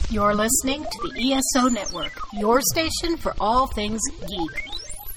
You're listening to the ESO Network, your station for all things geek.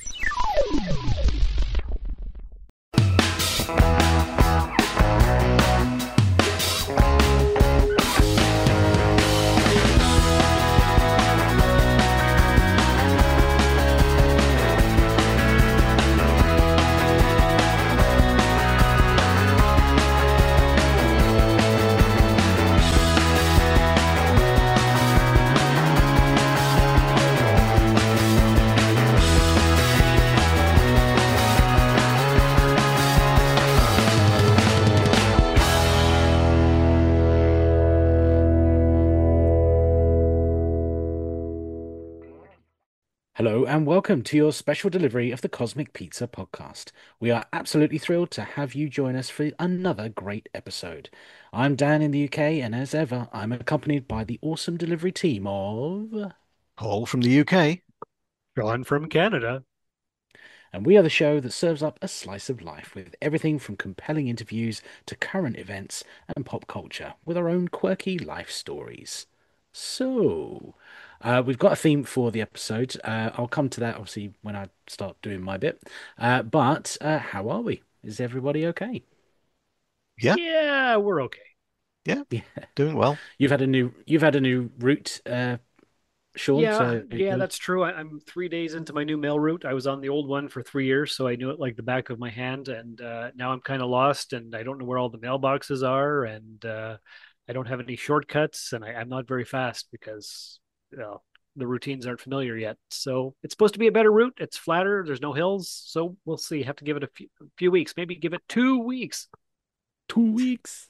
Hello and welcome to your special delivery of the Cosmic Pizza podcast. We are absolutely thrilled to have you join us for another great episode. I'm Dan in the UK, and as ever, I'm accompanied by the awesome delivery team of... Paul from the UK. John from Canada. And we are the show that serves up a slice of life with everything from compelling interviews to current events and pop culture with our own quirky life stories. So... we've got a theme for the episode. I'll come to that obviously when I start doing my bit. But how are we? Is everybody okay? Yeah, Yeah, we're okay. yeah, Yeah. doing well. You've had a new route, Sean. Yeah, that's true. I'm 3 days into my new mail route. I was on the old one for 3 years, so I knew it like the back of my hand. And now I'm kind of lost, and I don't know where all the mailboxes are, and I don't have any shortcuts, and I'm not very fast because well, the routines aren't familiar yet. So it's supposed to be a better route. It's flatter. There's no hills, so we'll see. Have to give it a few weeks. Maybe give it 2 weeks. 2 weeks.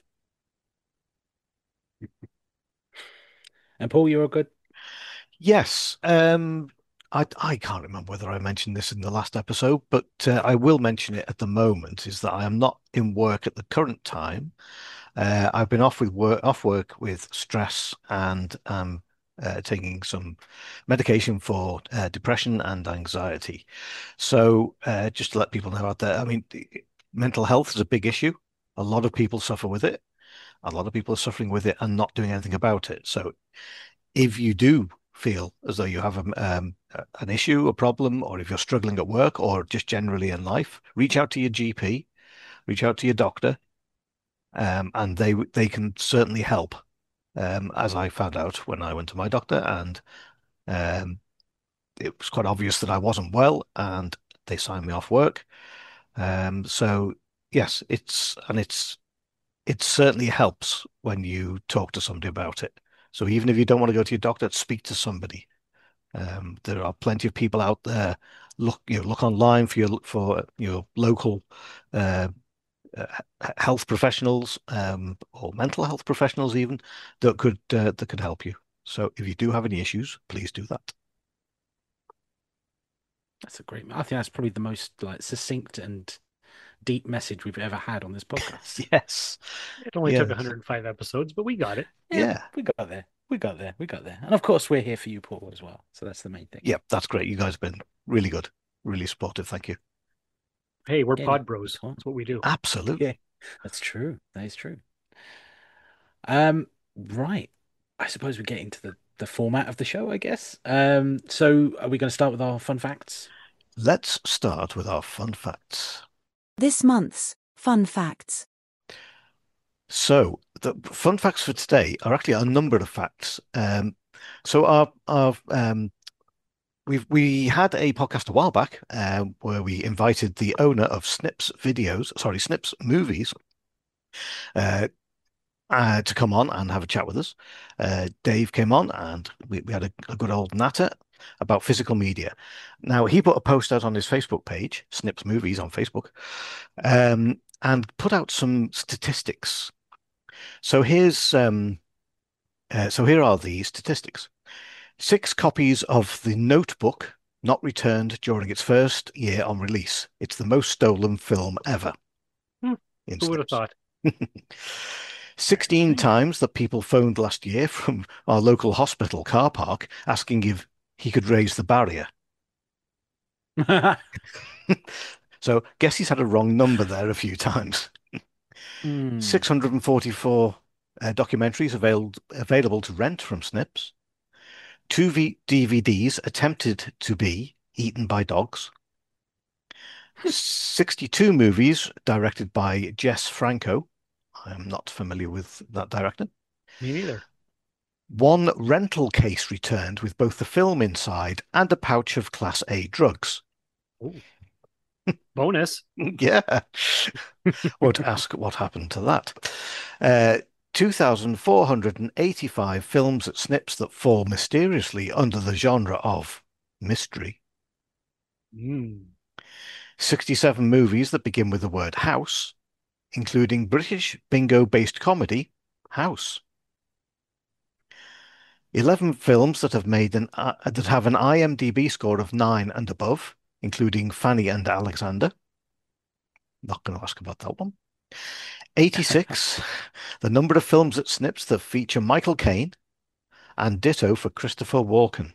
And Paul, you're all good? Yes, I can't remember whether I mentioned this in the last episode, but I will mention it at the moment, is that I am not in work at the current time. I've been off work with stress and taking some medication for depression and anxiety. So just to let people know out there, I mean, mental health is a big issue. A lot of people suffer with it. A lot of people are suffering with it and not doing anything about it. So if you do feel as though you have an issue, a problem, or if you're struggling at work or just generally in life, reach out to your GP, reach out to your doctor, and they can certainly help. As I found out when I went to my doctor, and um, it was quite obvious that I wasn't well, and they signed me off work. So yes, it certainly helps when you talk to somebody about it. So even if you don't want to go to your doctor, speak to somebody. There are plenty of people out there. Look online for your local uh, uh, health professionals, or mental health professionals even that could help you. So if you do have any issues, please do that. That's a great. I think that's probably the most like succinct and deep message we've ever had on this podcast. Yes, It only took yes, 105 episodes, but we got it. Yeah, yeah, we got there. We got there. We got there. And of course, we're here for you, Paul, as well. So that's the main thing. yeah. That's great. You guys have been really good, really supportive. Thank you. Hey, we're Yeah, pod bros. no, That's what we do. yeah, Absolutely. that's true. That is true. Right. I suppose we get into the format of the show, I guess. So are we going to start with our fun facts? Let's start with our fun facts. This month's Fun Facts. So the fun facts for today are actually a number of facts. So our we had a podcast a while back where we invited the owner of Snips Movies, uh, to come on and have a chat with us. Dave came on and we had a good old natter about physical media. Now, he put a post out on his Facebook page, Snips Movies on Facebook, and put out some statistics. So here are the statistics. 6 copies of The Notebook not returned during its first year on release. It's the most stolen film ever Hmm, in Who would have Snips. thought? 16 times that people phoned last year from our local hospital car park asking if he could raise the barrier. So guess he's had a wrong number there a few times. Hmm. 644 documentaries available to rent from Snips, 2 DVDs attempted to be eaten by dogs, 62 movies directed by Jess Franco. I am not familiar with that director. Me neither. 1 rental case returned with both the film inside and a pouch of Class A drugs. Ooh. Bonus. Yeah. Won't ask what happened to that. 2,485 films at Snips that fall mysteriously under the genre of mystery. 67 movies that begin with the word house, including British bingo-based comedy House. 11 films that have that have an IMDb score of 9 and above, including Fanny and Alexander. Not going to ask about that one. 86, the number of films at Snips that feature Michael Caine, and ditto for Christopher Walken.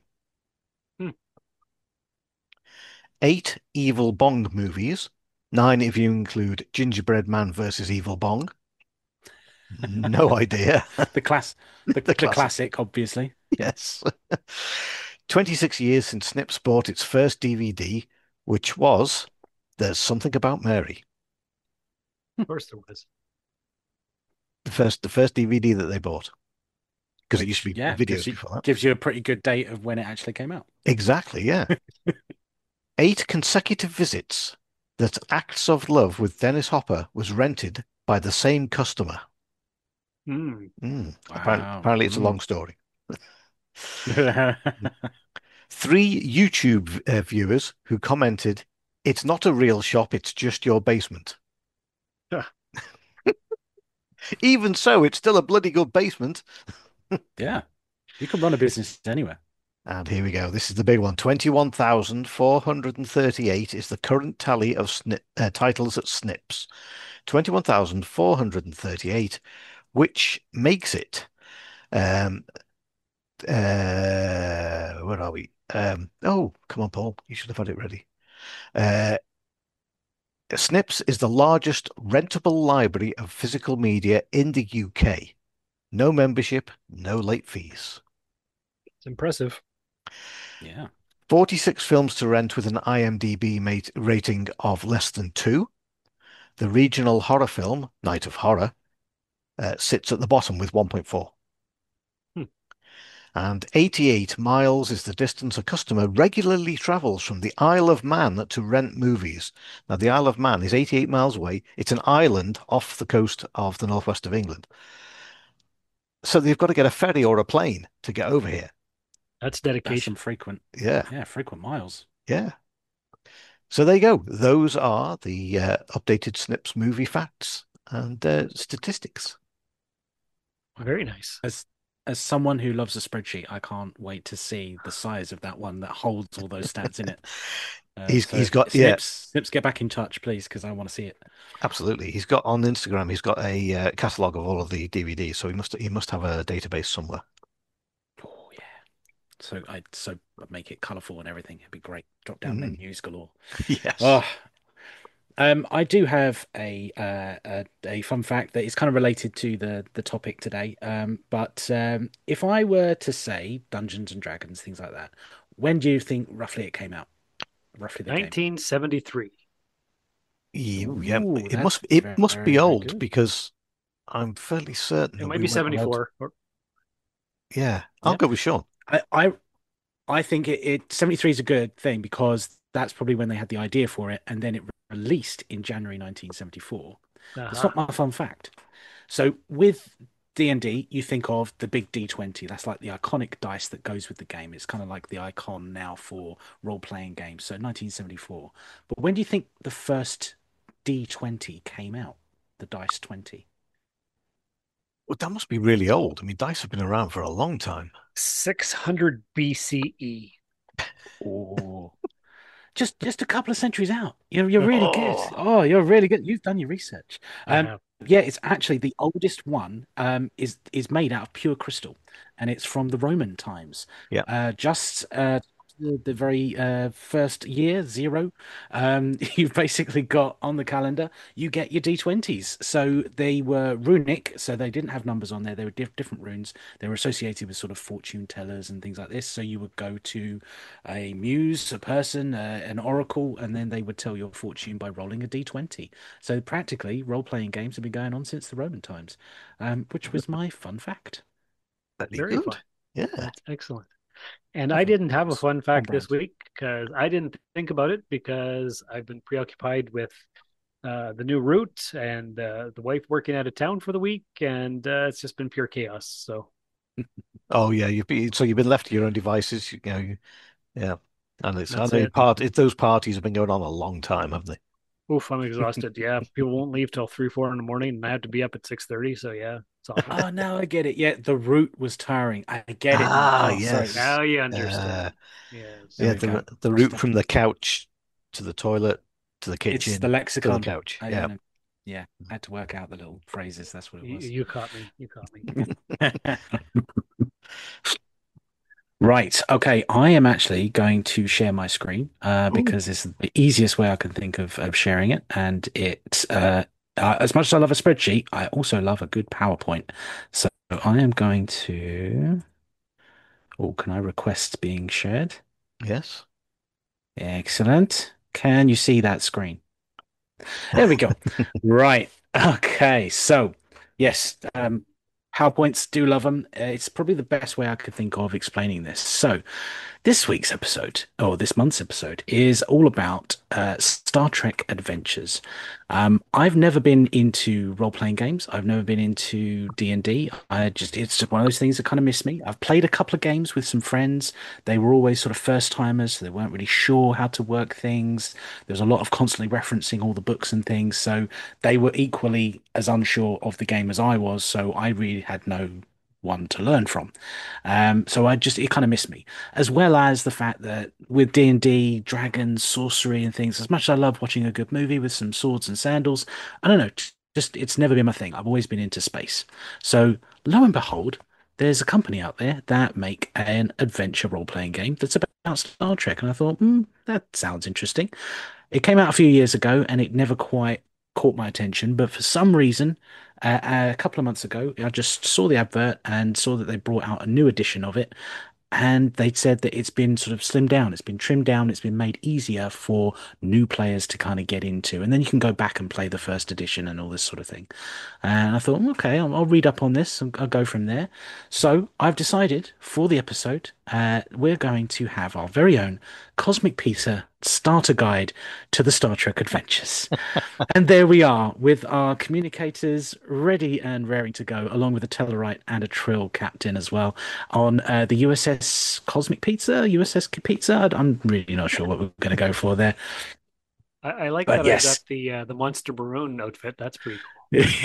8 Evil Bong movies, 9 if you include Gingerbread Man versus Evil Bong. No idea. The classic, obviously. Yes. 26 years since Snips bought its first DVD, which was There's Something About Mary. Of course there was. The first DVD that they bought. Because it used to be videos before that. Gives you a pretty good date of when it actually came out. Exactly, yeah. 8 consecutive visits that Acts of Love with Dennis Hopper was rented by the same customer. Wow. Apparently it's a long story. 3 YouTube viewers who commented, "It's not a real shop, it's just your basement." Even so, it's still a bloody good basement. Yeah. You can run a business anywhere. And here we go. This is the big one. 21,438 is the current tally of titles at Snips. 21,438, which makes it where are we? Oh, come on, Paul. You should have had it ready. Snips is the largest rentable library of physical media in the UK. No membership, no late fees. It's impressive. Yeah. 46 films to rent with an IMDb rating of less than 2. The regional horror film, Night of Horror, sits at the bottom with 1.4. And 88 miles is the distance a customer regularly travels from the Isle of Man to rent movies. Now, the Isle of Man is 88 miles away. It's an island off the coast of the northwest of England. So they've got to get a ferry or a plane to get over here. That's dedication. That's some frequent. Yeah, frequent miles. Yeah. So there you go. Those are the updated Snips movie facts and statistics. Very nice. As someone who loves a spreadsheet, I can't wait to see the size of that one that holds all those stats in it. He's got Snips, get back in touch, please, because I want to see it. Absolutely. He's got on Instagram. He's got a catalog of all of the DVDs, so he must have a database somewhere. Oh yeah. So I'd make it colourful and everything. It'd be great. Drop down menus galore. Yes. Oh. I do have a fun fact that is kind of related to the topic today. But if I were to say Dungeons and Dragons, things like that, when do you think roughly it came out? Roughly the 1973. Yeah, Ooh, it must be old because I'm fairly certain it might be 74. Yeah, I'll go with Sean. I think it 73 is a good thing because that's probably when they had the idea for it, and then it released in January 1974. That's not my fun fact. So with D&D, you think of the big D20. That's like the iconic dice that goes with the game. It's kind of like the icon now for role-playing games. So 1974. But when do you think the first D20 came out? The Dice 20? Well, that must be really old. I mean, dice have been around for a long time. 600 BCE. Oh. Just a couple of centuries out. You're really good. Oh, you're really good. You've done your research. Yeah, it's actually the oldest one. Is made out of pure crystal, and it's from the Roman times. Yeah. Just the very first year, zero, you've basically got on the calendar, you get your D20s. So they were runic, so they didn't have numbers on there. They were different runes. They were associated with sort of fortune tellers and things like this. So you would go to a muse, a person, an oracle, and then they would tell your fortune by rolling a D20. So practically, role-playing games have been going on since the Roman times, which was my fun fact. Very Very good. fun. Yeah. That's excellent. And I Nothing. didn't have a It's fun on fact this brand. week because I didn't think about it because I've been preoccupied with the new route and the wife working out of town for the week, and it's just been pure chaos. So, Oh yeah, you've been left to your own devices. Yeah, and I that's know it. those parties have been going on a long time, haven't they? Oof, I'm exhausted. Yeah, people won't leave till 3, 4 in the morning, and I have to be up at 6:30. So yeah, it's awful. Oh, now I get it. Yeah, the route was tiring. I get it now. Ah, Oh, sorry. yes. Now you Uh, understand. Yes. There yeah, we go. the route from the couch to the toilet to the It's the kitchen to the lexicon. couch. I, Yeah. I know. Yeah, I had to work out the little phrases. That's what it You, was. you caught me. You caught me. Right. Okay. I am actually going to share my screen Ooh. because it's the easiest way I can think of sharing it. And as much as I love a spreadsheet, I also love a good PowerPoint. So I am going to. Oh, can I request being shared? Yes. Excellent. Can you see that screen? There we go. Right. Okay. So, yes, PowerPoints do love them. It's probably the best way I could think of explaining this. So, this week's episode, or this month's episode, is all about Star Trek Adventures. I've never been into role-playing games. I've never been into D&D. It's just one of those things that kind of miss me. I've played a couple of games with some friends. They were always sort of first-timers, so they weren't really sure how to work things. There was a lot of constantly referencing all the books and things, so they were equally as unsure of the game as I was, so I really had no one to learn from. So it kind of missed me, as well as the fact that with D&D, dragons, sorcery, and things, as much as I love watching a good movie with some swords and sandals, I don't know, just it's never been my thing. I've always been into space. So lo and behold, there's a company out there that make an adventure role-playing game that's about Star Trek, and I thought, that sounds interesting. It came out a few years ago, and it never quite caught my attention, but for some reason, a couple of months ago, I just saw the advert and saw that they brought out a new edition of it, and they said that it's been sort of slimmed down, it's been trimmed down, it's been made easier for new players to kind of get into. And then you can go back and play the first edition and all this sort of thing. And I thought, okay, I'll read up on this and I'll go from there. So I've decided for the episode, we're going to have our very own Cosmic Peter starter guide to the Star Trek adventures. And there we are with our communicators ready and raring to go, along with a Tellarite and a Trill captain as well, on the USS Cosmic Pizza, USS Pizza. I'm really not sure what we're going to go for there. I like But that I got yes, the Monster Maroon outfit. That's pretty cool.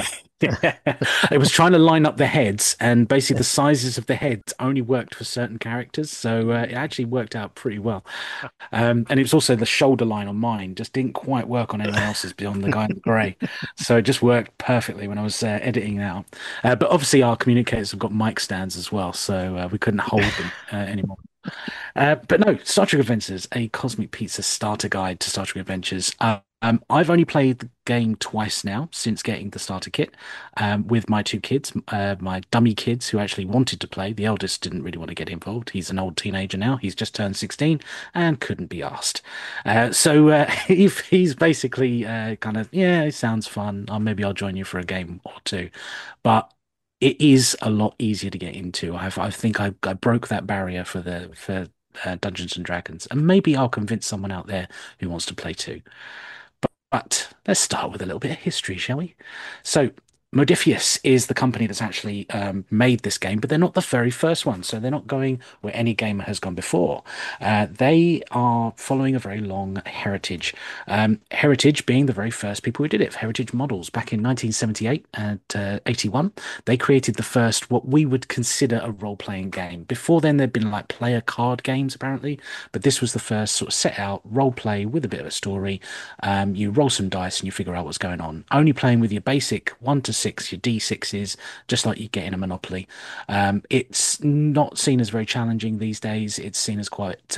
I was trying to line up the heads, and basically the sizes of the heads only worked for certain characters, so it actually worked out pretty well. And it was also the shoulder line on mine just didn't quite work on anyone else's beyond the guy in the grey, so it just worked perfectly when I was editing it out. But obviously, our communicators have got mic stands as well, so we couldn't hold them anymore. But no, Star Trek Adventures, a Cosmic Pizza starter guide to Star Trek Adventures. I've only played the game twice now since getting the starter kit with my two kids, my dummy kids who actually wanted to play. The eldest didn't really want to get involved. He's an old teenager now. He's just turned 16 and couldn't be asked. So he's basically kind of, yeah, it sounds fun. Maybe I'll join you for a game or two. But it is a lot easier to get into. I think I broke that barrier for Dungeons and Dragons, and maybe I'll convince someone out there who wants to play too. But let's start with a little bit of history, shall we? So, Modiphius is the company that's actually made this game, but they're not the very first one. So they're not going where any gamer has gone before. They are following a very long heritage. Heritage being the very first people who did it. Heritage Models back in 1978 and 81, they created the first what we would consider a role-playing game. Before then, there'd been like player card games apparently, but this was the first sort of set out role play with a bit of a story. You roll some dice and you figure out what's going on. Only playing with your basic 1 to 6, your D6s, just like you get in a Monopoly. It's not seen as very challenging these days. It's seen as quite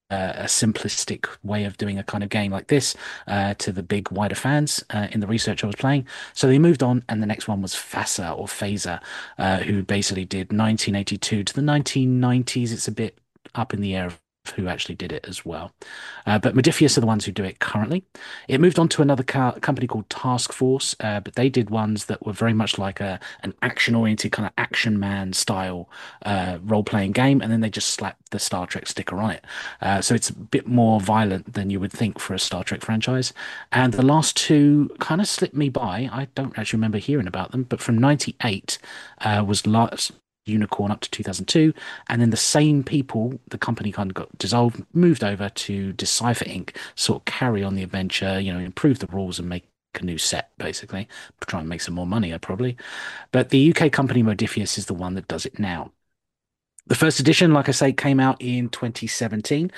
a simplistic way of doing a kind of game like this to the big wider fans in the research I was playing. So they moved on, and the next one was FASA or Phaser, who basically did 1982 to the 1990s. It's a bit up in the air of who actually did it as well. But Modiphius are the ones who do it currently. It moved on to another company called Task Force, but they did ones that were very much like an action-oriented kind of Action Man style role-playing game, and then they just slapped the Star Trek sticker on it. So it's a bit more violent than you would think for a Star Trek franchise. And the last two kind of slipped me by. I don't actually remember hearing about them, but from 98 was last Unicorn up to 2002, and then the same people, the company kind of got dissolved, moved over to Decipher Inc., sort of carry on the adventure, improve the rules and make a new set, basically. Try and make some more money, probably. But the UK company Modiphius is the one that does it now. The first edition, like I say, came out in 2017.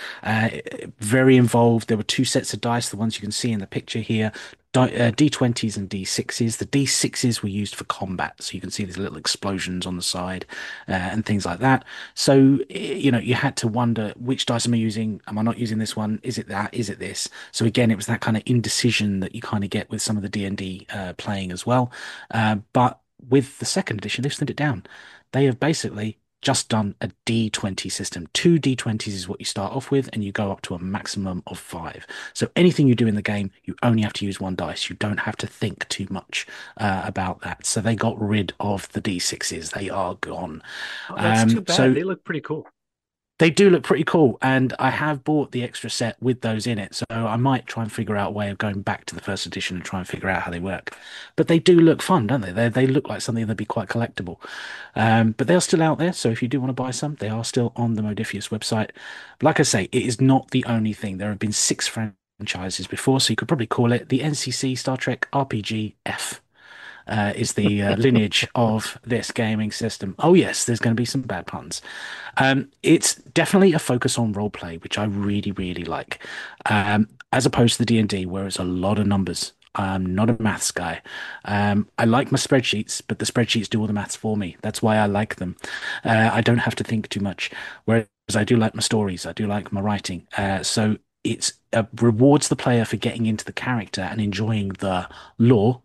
Very involved. There were two sets of dice, the ones you can see in the picture here, D20s and D6s. The D6s were used for combat, so you can see these little explosions on the side and things like that. So, you had to wonder, which dice am I using? Am I not using this one? Is it that? Is it this? So again, it was that kind of indecision that you kind of get with some of the D&D playing as well. But with the second edition, they've slimmed it down. They have basically just done a D20 system. Two D20s is what you start off with, and you go up to a maximum of 5. So anything you do in the game, you only have to use one dice. You don't have to think too much about that. So they got rid of the D6s. They are gone. Oh, that's too bad. So they look pretty cool. they do look pretty cool, and I have bought the extra set with those in it, so I might try and figure out a way of going back to the first edition and try and figure out how they work. But they do look fun, don't they? They look like something that'd be quite collectible. But they're still out there, so if you do want to buy some, they are still on the Modiphius website. But like I say, it is not the only thing. There have been 6 franchises before, so you could probably call it the NCC Star Trek RPG F. Is the lineage of this gaming system. Oh yes, there's going to be some bad puns. It's definitely a focus on role play, which I really, really like, as opposed to the D&D, where it's a lot of numbers. I'm not a maths guy. I like my spreadsheets, but the spreadsheets do all the maths for me. That's why I like them. I don't have to think too much. Whereas I do like my stories. I do like my writing. So it's rewards the player for getting into the character and enjoying the lore,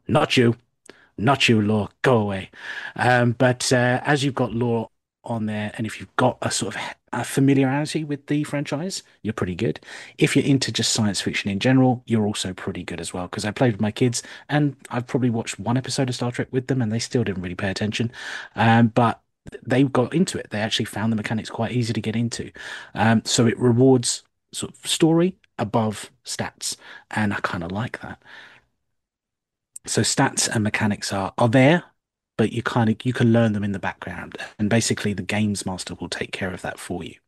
not you, lore, go away. But as you've got lore on there, and if you've got a sort of a familiarity with the franchise, you're pretty good. If you're into just science fiction in general, you're also pretty good as well. Because I played with my kids, and I've probably watched one episode of Star Trek with them, and they still didn't really pay attention. But they got into it. They actually found the mechanics quite easy to get into. So it rewards sort of story above stats, and I kind of like that. So stats and mechanics are there, but you can learn them in the background, and basically the games master will take care of that for you.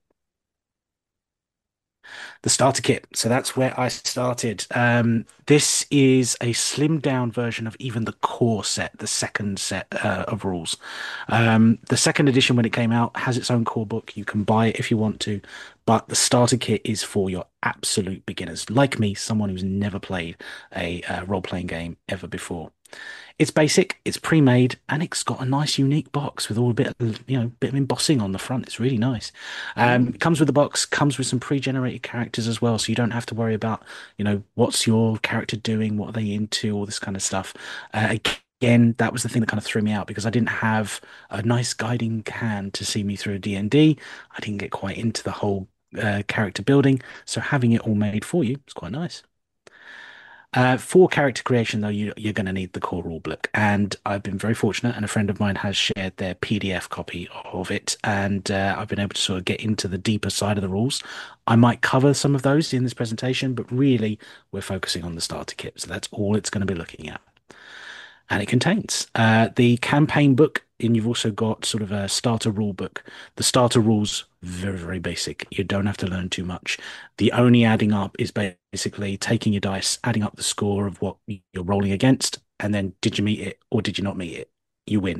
The starter kit. So that's where I started. This is a slimmed down version of even the core set, the second set of rules. The second edition, when it came out, has its own core book. You can buy it if you want to, but the starter kit is for your absolute beginners, like me, someone who's never played a role-playing game ever before. It's basic, it's pre-made, and it's got a nice, unique box with all a bit of, bit of embossing on the front. It's really nice. It comes with the box, comes with some pre-generated characters as well, so you don't have to worry about, what's your character doing, what are they into, all this kind of stuff. Again, that was the thing that kind of threw me out because I didn't have a nice guiding hand to see me through D&D. I didn't get quite into the whole character building, so having it all made for you is quite nice. For character creation, though, you're going to need the core rulebook, and I've been very fortunate, and a friend of mine has shared their PDF copy of it, and I've been able to sort of get into the deeper side of the rules. I might cover some of those in this presentation, but really, we're focusing on the starter kit, so that's all it's going to be looking at. And it contains the campaign book, and you've also got sort of a starter rule book. The starter rules, very, very basic. You don't have to learn too much. The only adding up is basically taking your dice, adding up the score of what you're rolling against, and then did you meet it or did you not meet it? You win.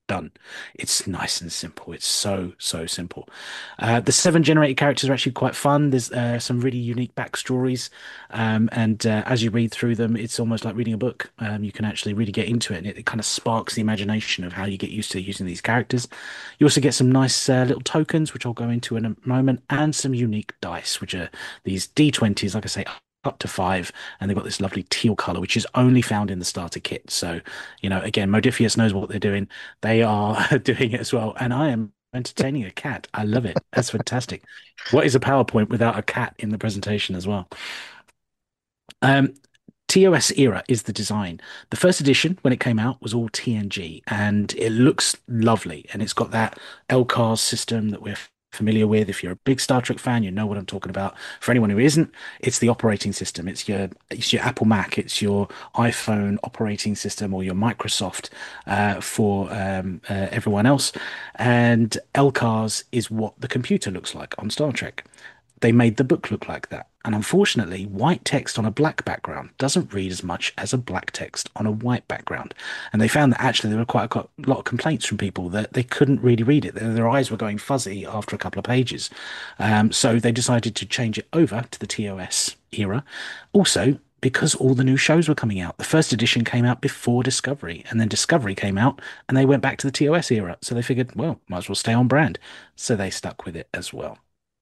done. It's nice and simple. It's so simple. The seven generated characters are actually quite fun. There's some really unique backstories, and as you read through them, it's almost like reading a book. You can actually really get into it, and it kind of sparks the imagination of how you get used to using these characters. You also get some nice little tokens, which I'll go into in a moment, and some unique dice, which are these D20s, like I say, up to five, and they've got this lovely teal color, which is only found in the starter kit. So, again, Modifius knows what they're doing. They are doing it as well, and I am entertaining a cat. I love it. That's fantastic. What is a PowerPoint without a cat in the presentation as well? Um, TOS era is the design. The first edition, when it came out, was all TNG, and it looks lovely. And it's got that LCARS system that we're familiar with. If you're a big Star Trek fan, you know what I'm talking about. For anyone who isn't, it's the operating system. It's your Apple Mac, it's your iPhone operating system, or your Microsoft for everyone else. And LCARS is what the computer looks like on Star Trek. They made the book look like that. And unfortunately, white text on a black background doesn't read as much as a black text on a white background. And they found that actually there were quite a lot of complaints from people that they couldn't really read it. Their eyes were going fuzzy after a couple of pages. So they decided to change it over to the TOS era. Also, because all the new shows were coming out. The first edition came out before Discovery, and then Discovery came out, and they went back to the TOS era. So they figured, well, might as well stay on brand. So they stuck with it as well.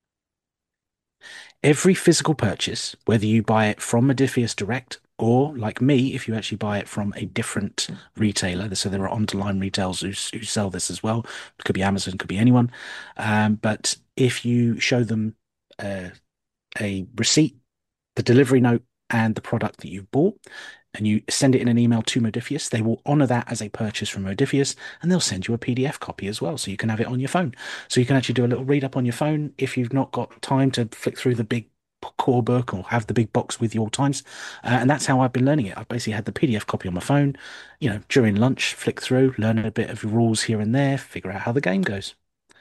Every physical purchase, whether you buy it from Modifius Direct or, like me, if you actually buy it from a different retailer, so there are online retailers who sell this as well. It could be Amazon, could be anyone. But if you show them a receipt, the delivery note, and the product that you've bought, and you send it in an email to Modifius, they will honor that as a purchase from Modifius, and they'll send you a PDF copy as well, so you can have it on your phone. So you can actually do a little read up on your phone if you've not got time to flick through the big core book or have the big box with you all times. And that's how I've been learning it. I've basically had the PDF copy on my phone, during lunch, flick through, learn a bit of rules here and there, figure out how the game goes.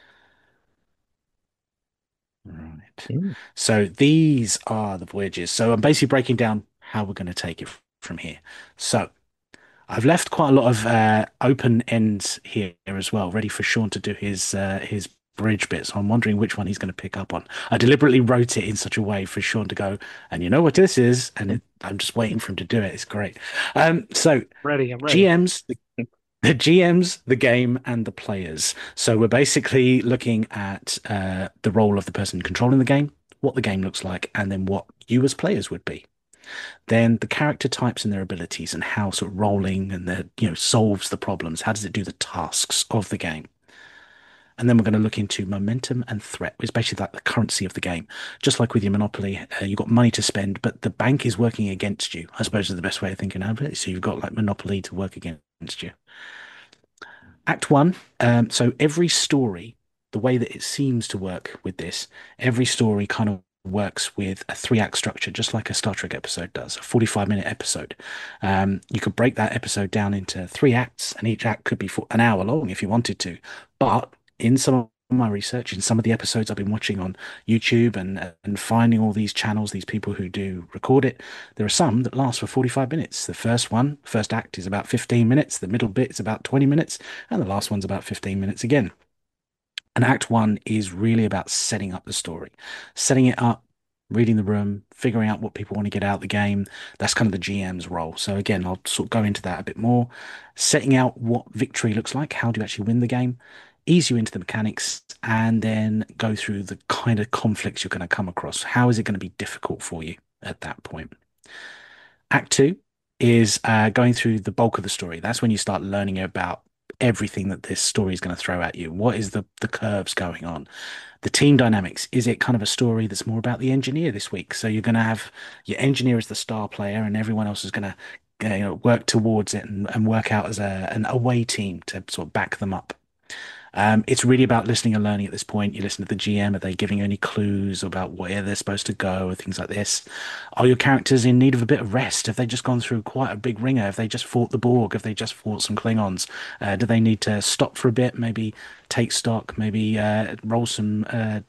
Right. So these are the voyages. So I'm basically breaking down how we're going to take it from here. So I've left quite a lot of open ends here as well, ready for Sean to do his bridge bit. So I'm wondering which one he's going to pick up on. I deliberately wrote it in such a way for Sean to go, and you know what this is, and I'm just waiting for him to do it. It's great. So I'm ready. GMs, the GMs, the game, and the players. So we're basically looking at the role of the person controlling the game, what the game looks like, and then what you as players would be. Then the character types and their abilities and how sort of rolling and solves the problems. How does it do the tasks of the game? And then we're going to look into momentum and threat, which is basically like the currency of the game. Just like with your Monopoly, you've got money to spend, but the bank is working against you, I suppose is the best way of thinking of it. So you've got like Monopoly to work against you. Act one. So every story, the way that it seems to work with this, every story kind of works with a 3-act structure, just like a Star Trek episode does, a 45-minute episode. You could break that episode down into 3 acts, and each act could be for an hour long if you wanted to. But in some of my research, in some of the episodes I've been watching on YouTube and finding all these channels, these people who do record it, there are some that last for 45 minutes. The first act is about 15 minutes, the middle bit is about 20 minutes, and the last one's about 15 minutes again. And Act 1 is really about setting up the story, setting it up, reading the room, figuring out what people want to get out of the game. That's kind of the GM's role. So again, I'll sort of go into that a bit more, setting out what victory looks like, how do you actually win the game, ease you into the mechanics, and then go through the kind of conflicts you're going to come across. How is it going to be difficult for you at that point? Act 2 is going through the bulk of the story. That's when you start learning about everything that this story is going to throw at you. What is the curves going on? The team dynamics. Is it kind of a story that's more about the engineer this week? So you're going to have your engineer as the star player, and everyone else is going to work towards it and work out as an away team to sort of back them up. It's really about listening and learning at this point. You listen to the GM. Are they giving you any clues about where they're supposed to go or things like this? Are your characters in need of a bit of rest? Have they just gone through quite a big ringer? Have they just fought the Borg? Have they just fought some Klingons? Do they need to stop for a bit, maybe take stock, maybe roll some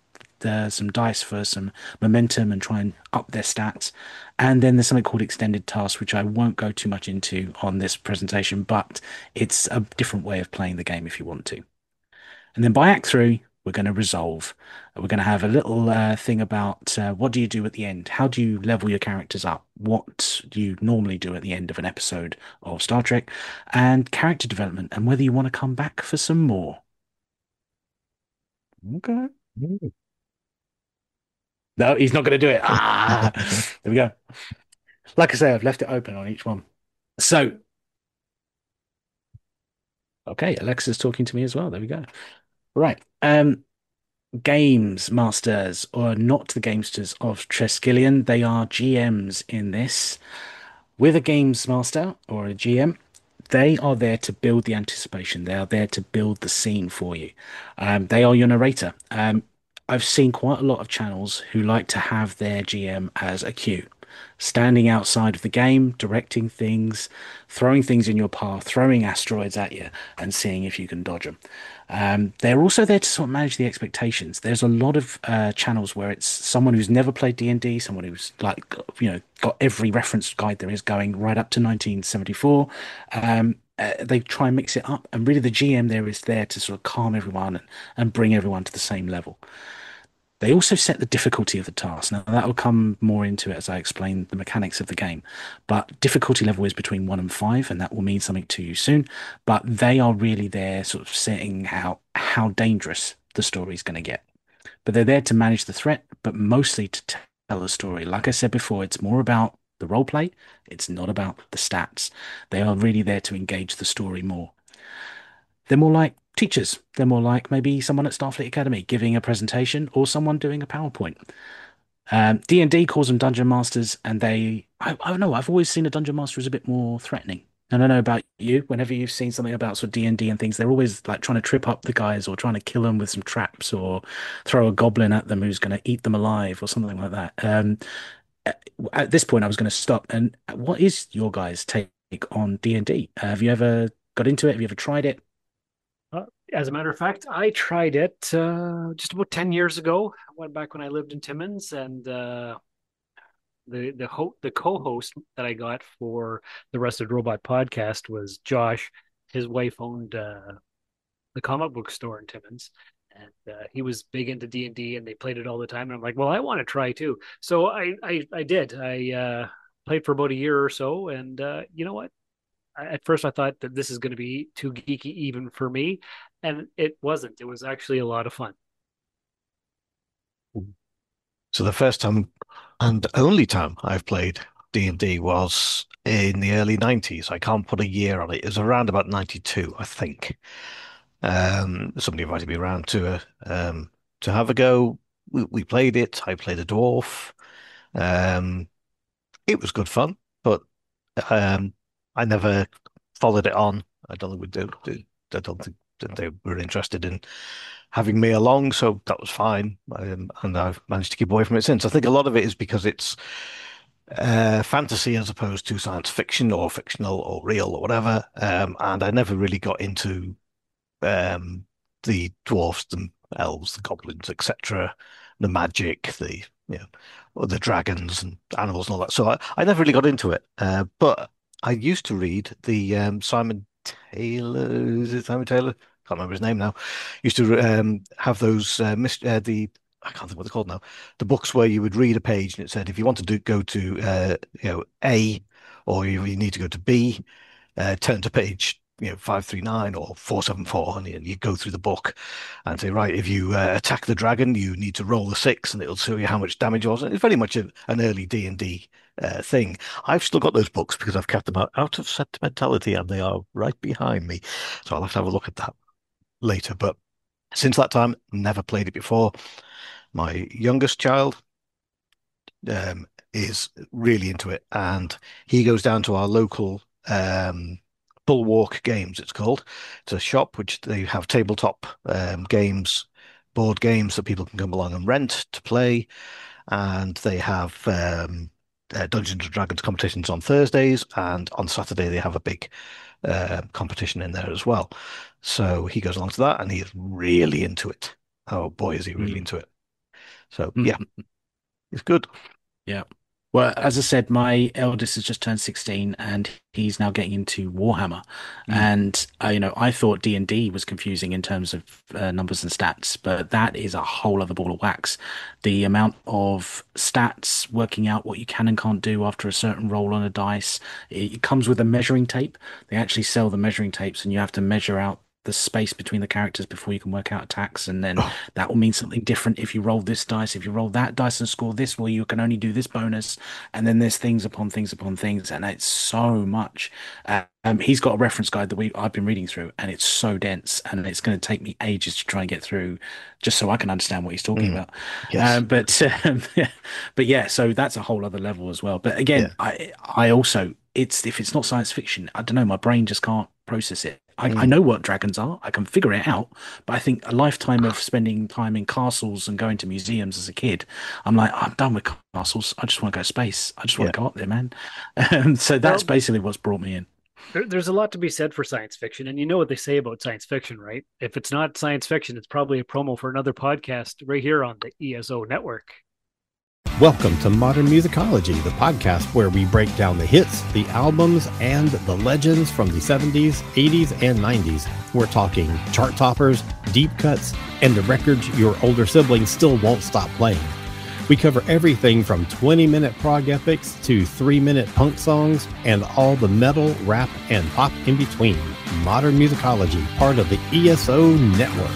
some dice for some momentum and try and up their stats. And then there's something called extended tasks, which I won't go too much into on this presentation, but it's a different way of playing the game if you want to. And then by Act 3, we're going to resolve. We're going to have a little thing about what do you do at the end? How do you level your characters up? What do you normally do at the end of an episode of Star Trek? And character development, and whether you want to come back for some more. Okay. No, he's not going to do it. There we go. Like I say, I've left it open on each one. So, okay, Alexa's talking to me as well. There we go. Right. Games masters, or not the gamesters of Treskillian. They are GMs in this. With a games master or a GM, they are there to build the anticipation. They are there to build the scene for you. They are your narrator. I've seen quite a lot of channels who like to have their GM as a queue, standing outside of the game, directing things, throwing things in your path, throwing asteroids at you, and seeing if you can dodge them. They're also there to sort of manage the expectations. There's a lot of channels where it's someone who's never played D&D, someone who's like, got every reference guide there is going right up to 1974. They try and mix it up, and really the GM there is there to sort of calm everyone and bring everyone to the same level. They also set the difficulty of the task. Now, that will come more into it as I explain the mechanics of the game. But difficulty level is between 1 and 5, and that will mean something to you soon. But they are really there sort of setting out how dangerous the story is going to get. But they're there to manage the threat, but mostly to tell a story. Like I said before, it's more about the role play. It's not about the stats. They are really there to engage the story more. They're more like teachers. They're more like maybe someone at Starfleet Academy giving a presentation or someone doing a PowerPoint. D&D calls them dungeon masters, and I don't know, I've always seen a dungeon master as a bit more threatening. And I don't know about you, whenever you've seen something about sort of D&D and things, they're always like trying to trip up the guys or trying to kill them with some traps or throw a goblin at them who's going to eat them alive or something like that. At this point, I was going to stop. And what is your guys' take on D&D? Have you ever got into it? Have you ever tried it? As a matter of fact, I tried it just about 10 years ago. I went back when I lived in Timmins, and the co-host that I got for the Rusted Robot podcast was Josh. His wife owned the comic book store in Timmins, and he was big into D&D, and they played it all the time. And I'm like, well, I want to try too. So I did. I played for about a year or so, and you know what? At first I thought that this is going to be too geeky even for me, and it wasn't. It was actually a lot of fun. So the first time and only time I've played D&D was in the early 90s. I can't put a year on it. It was around about 92, I think. Somebody invited me around to have a go. We played it. I played a dwarf. It was good fun, but I never followed it on. I don't think we do. I don't think that they were interested in having me along, so that was fine. And I've managed to keep away from it since. I think a lot of it is because it's fantasy as opposed to science fiction or fictional or real or whatever. And I never really got into the dwarfs, the elves, the goblins, etc., the magic, the dragons and animals and all that. So I never really got into it. But I used to read the Simon Taylor. Is it Simon Taylor? Can't remember his name now. Used to have those I can't think what they're called now. The books where you would read a page and it said if you want to go to A, or you need to go to B, turn to page 539 or 474, and you go through the book and say, right, if you attack the dragon, you need to roll a 6, and it'll show you how much damage it was. And it's very much an early D&D thing. I've still got those books because I've kept them out of sentimentality, and they are right behind me. So I'll have to have a look at that later. But since that time, never played it before. My youngest child is really into it, and he goes down to our local Bulwark Games, it's called. It's a shop which they have tabletop games, board games that people can come along and rent to play. And they have Dungeons and Dragons competitions on Thursdays, and on Saturday they have a big competition in there as well. So he goes along to that, and he is really into it. Oh boy, is he really into it. So yeah, it's good. Yeah. Well, as I said, my eldest has just turned 16 and he's now getting into Warhammer. Mm. And I thought D&D was confusing in terms of numbers and stats, but that is a whole other ball of wax. The amount of stats, working out what you can and can't do after a certain roll on a dice, it comes with a measuring tape. They actually sell the measuring tapes and you have to measure out the space between the characters before you can work out attacks, and then Oh, that will mean something different if you roll this dice. If you roll that dice and score this, well, you can only do this bonus, and then there's things upon things upon things, and it's so much. He's got a reference guide that I've been reading through, and it's so dense, and it's going to take me ages to try and get through, just so I can understand what he's talking mm. about. Yes. But yeah, so that's a whole other level as well. But again, Yeah. I also if it's not science fiction, I don't know, my brain just can't process it. I Mm. know what dragons are, I can figure it out, but I think a lifetime of spending time in castles and going to museums as a kid, I'm like, I'm done with castles. I just want to go to space. I just want Yeah. to go up there, man. So that's Well, basically what's brought me in. there's a lot to be said for science fiction, and you know what they say about science fiction, right? If it's not science fiction, it's probably a promo for another podcast right here on the ESO network. Welcome to Modern Musicology, the podcast where we break down the hits, the albums, and the legends from the 70s, 80s, and 90s. We're talking chart toppers, deep cuts, and the records your older siblings still won't stop playing. We cover everything from 20-minute prog epics to 3-minute punk songs and all the metal, rap, and pop in between. Modern Musicology, part of the ESO network.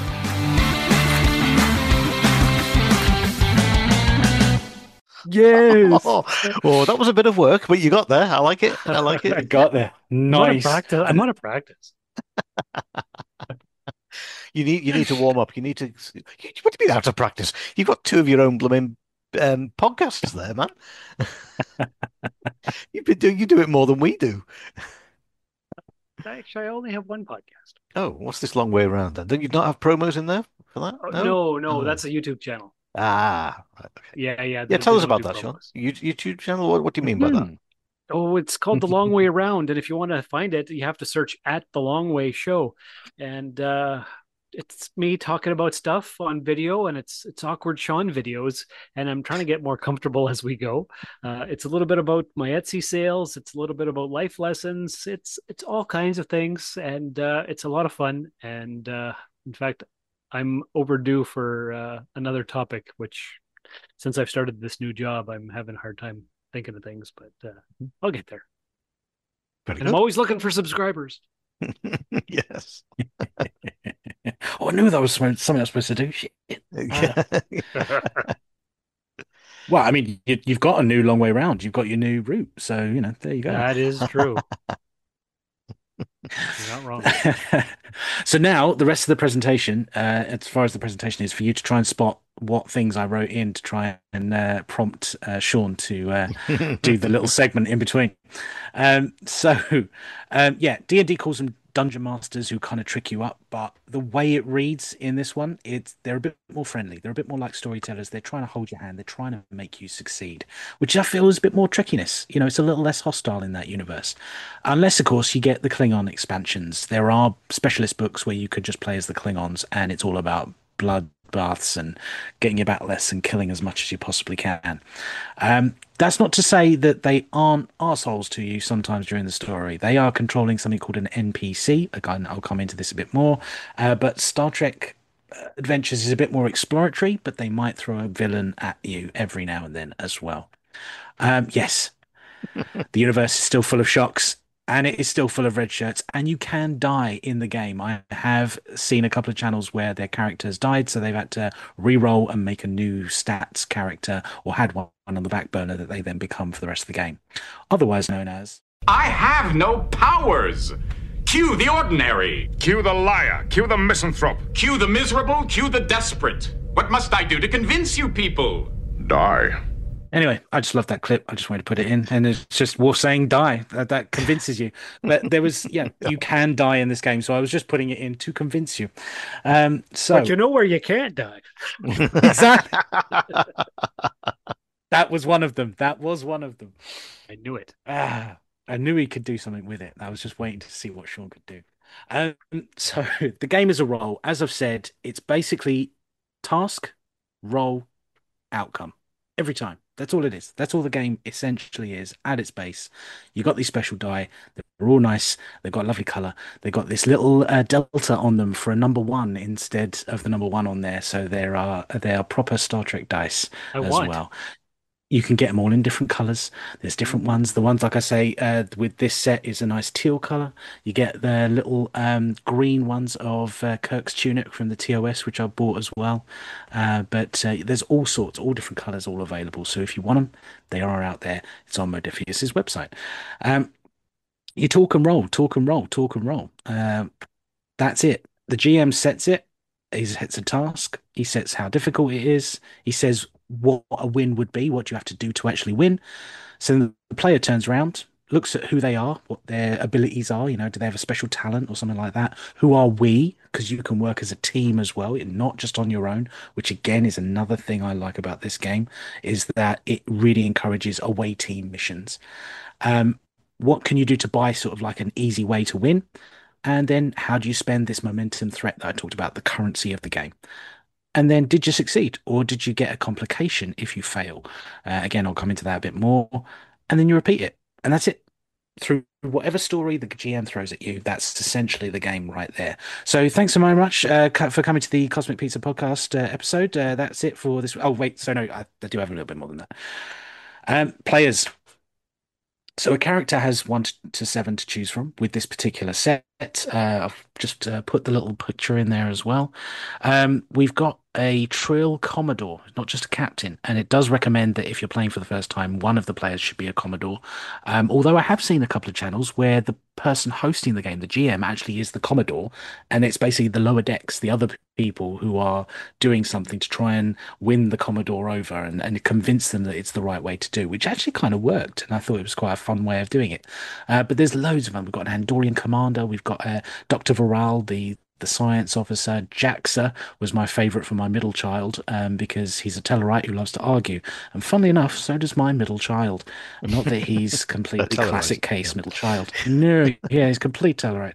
Yes. Oh, that was a bit of work, but you got there. I like it. I like I it. got there. Nice. I'm on a practice. You need to warm up. You need to. What do you mean out of practice? You've got two of your own blooming podcasts there, man. You do it more than we do. Actually, I only have one podcast. Oh, what's this long way around then? Don't you not have promos in there for that? No, Oh. that's a YouTube channel. Ah, right, okay. Yeah. Yeah, They tell us don't about do that, Sean. promos. YouTube channel. What do you mean by that? Mhm. Oh, it's called The Long Way Around, and if you want to find it, you have to search at The Long Way Show, and it's me talking about stuff on video, and it's awkward Sean videos, and I'm trying to get more comfortable as we go. It's a little bit about my Etsy sales, it's a little bit about life lessons, it's all kinds of things, and it's a lot of fun. And in fact, I'm overdue for another topic, which since I've started this new job, I'm having a hard time thinking of things, but I'll get there. Very And I'm good. always looking for subscribers. Yes. Oh, I knew that was something I was supposed to do. Shit. Well, I mean, you've got a new long way round. You've got your new route. So, there you go. That is true. You're not wrong. So now the rest of the presentation, as far as the presentation is, for you to try and spot what things I wrote in to try and prompt Sean to do the little segment in between. Yeah, D&D calls them dungeon masters who kind of trick you up, but the way it reads in this one, they're a bit more friendly. They're a bit more like storytellers. They're trying to hold your hand. They're trying to make you succeed, which I feel is a bit more trickiness. It's a little less hostile in that universe. Unless, of course, you get the Klingon expansions. There are specialist books where you could just play as the Klingons, and it's all about blood baths and getting your battle less and killing as much as you possibly can. That's not to say that they aren't arseholes to you sometimes during the story. They are controlling something called an NPC. Again, I'll come into this a bit more. But Star Trek Adventures is a bit more exploratory, but they might throw a villain at you every now and then as well. Yes, the universe is still full of shocks. And it is still full of red shirts, and you can die in the game. I have seen a couple of channels where their characters died, so they've had to re-roll and make a new stats character, or had one on the back burner that they then become for the rest of the game. Otherwise known as... I have no powers! Cue the ordinary! Cue the liar, cue the misanthrope. Cue the miserable, cue the desperate! What must I do to convince you people? Die. Anyway, I just love that clip. I just wanted to put it in. And it's just Wolf saying die. That convinces you. But there was, you can die in this game. So I was just putting it in to convince you. But you know where you can't die. Exactly. That was one of them. I knew it. I knew he could do something with it. I was just waiting to see what Sean could do. So the game is a role. As I've said, it's basically task, roll, outcome every time. That's all it is. That's all the game essentially is at its base. You got these special die. They're all nice. They've got lovely color. They've got this little delta on them for a number one instead of the number one on there. So they are proper Star Trek dice I as want. well. You can get them all in different colors. There's different ones. The ones, like I say, with this set is a nice teal color. You get the little green ones of Kirk's tunic from the TOS, which I bought as well. But there's all sorts, all different colors, all available. So if you want them, they are out there. It's on Modiphius's website. You talk and roll, talk and roll, talk and roll. That's it. The GM sets it. He sets a task. He sets how difficult it is. He says what a win would be, what you have to do to actually win. So then the player turns around, looks at who they are, what their abilities are. Do they have a special talent or something like that? Who are we? Because you can work as a team as well, not just on your own, which again is another thing I like about this game, is that it really encourages away team missions. What can you do to buy sort of like an easy way to win? And then how do you spend this momentum threat that I talked about, the currency of the game? And then did you succeed or did you get a complication if you fail? Again, I'll come into that a bit more. And then you repeat it. And that's it. Through whatever story the GM throws at you, that's essentially the game right there. So thanks so very much for coming to the Cosmic Pizza podcast episode. That's it for this. Oh, wait. So no, I do have a little bit more than that. Players. So a character has 1 to 7 to choose from with this particular set. I've just put the little picture in there as well. We've got a Trill Commodore, not just a captain, and it does recommend that if you're playing for the first time, one of the players should be a Commodore. Although I have seen a couple of channels where the person hosting the game, the GM, actually is the Commodore, and it's basically the lower decks, the other people who are doing something to try and win the Commodore over and convince them that it's the right way to do, which actually kind of worked, and I thought it was quite a fun way of doing it. But there's loads of them. We've got an Andorian commander, we've got Dr. Viral, the science officer. Jaxa was my favorite for my middle child because he's a Tellarite who loves to argue. And funnily enough, so does my middle child. Not that he's completely classic case middle child. No, yeah, he's complete Tellarite.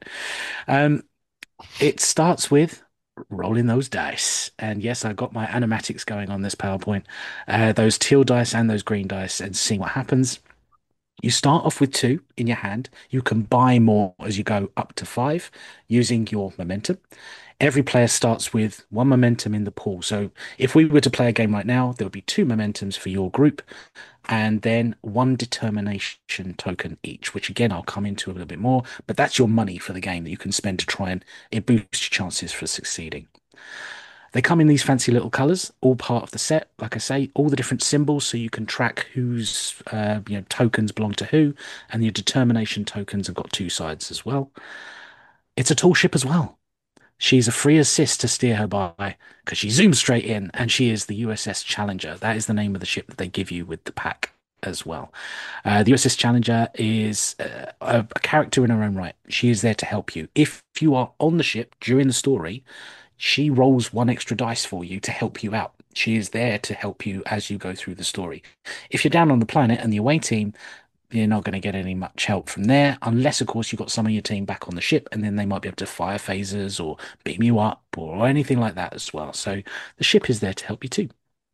It starts with rolling those dice. And yes, I got my animatics going on this PowerPoint. Those teal dice and those green dice and seeing what happens. You start off with 2 in your hand. You can buy more as you go up to 5 using your momentum. Every player starts with 1 momentum in the pool. So if we were to play a game right now, there would be 2 momentums for your group and then 1 determination token each, which again, I'll come into a little bit more, but that's your money for the game that you can spend to try and it boosts your chances for succeeding. They come in these fancy little colors, all part of the set. Like I say, all the different symbols, so you can track whose tokens belong to who, and your determination tokens have got 2 sides as well. It's a tall ship as well. She's a free assist to steer her by because she zooms straight in, and she is the USS Challenger. That is the name of the ship that they give you with the pack as well. The USS Challenger is a character in her own right. She is there to help you. If you are on the ship during the story, she rolls 1 extra dice for you to help you out. She is there to help you as you go through the story. If you're down on the planet and the away team, you're not going to get any much help from there, unless, of course, you've got some of your team back on the ship, and then they might be able to fire phasers or beam you up or anything like that as well. So the ship is there to help you too.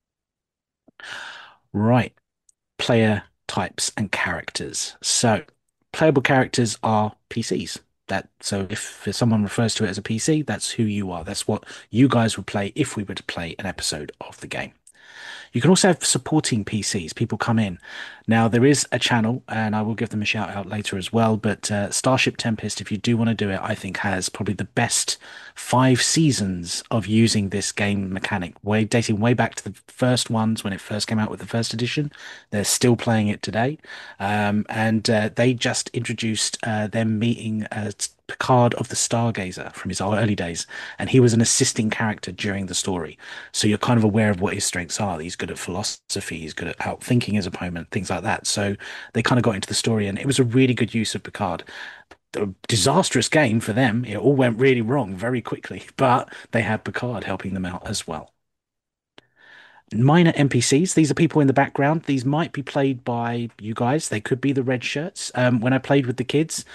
Right. Player types and characters. So playable characters are PCs. So if someone refers to it as a PC, that's who you are. That's what you guys would play if we were to play an episode of the game. You can also have supporting PCs. People come in. Now, there is a channel, and I will give them a shout out later as well, but Starship Tempest, if you do want to do it, I think has probably the best 5 seasons of using this game mechanic, dating way back to the first ones when it first came out with the first edition. They're still playing it today. And they just introduced them meeting Picard of the Stargazer from his early days, and he was an assisting character during the story. So you're kind of aware of what his strengths are. He's good at philosophy, he's good at outthinking his opponent, things like that. So they kind of got into the story, and it was a really good use of Picard. A disastrous game for them. It all went really wrong very quickly, but they had Picard helping them out as well. Minor NPCs, these are people in the background. These might be played by you guys. They could be the red shirts. When I played with the kids,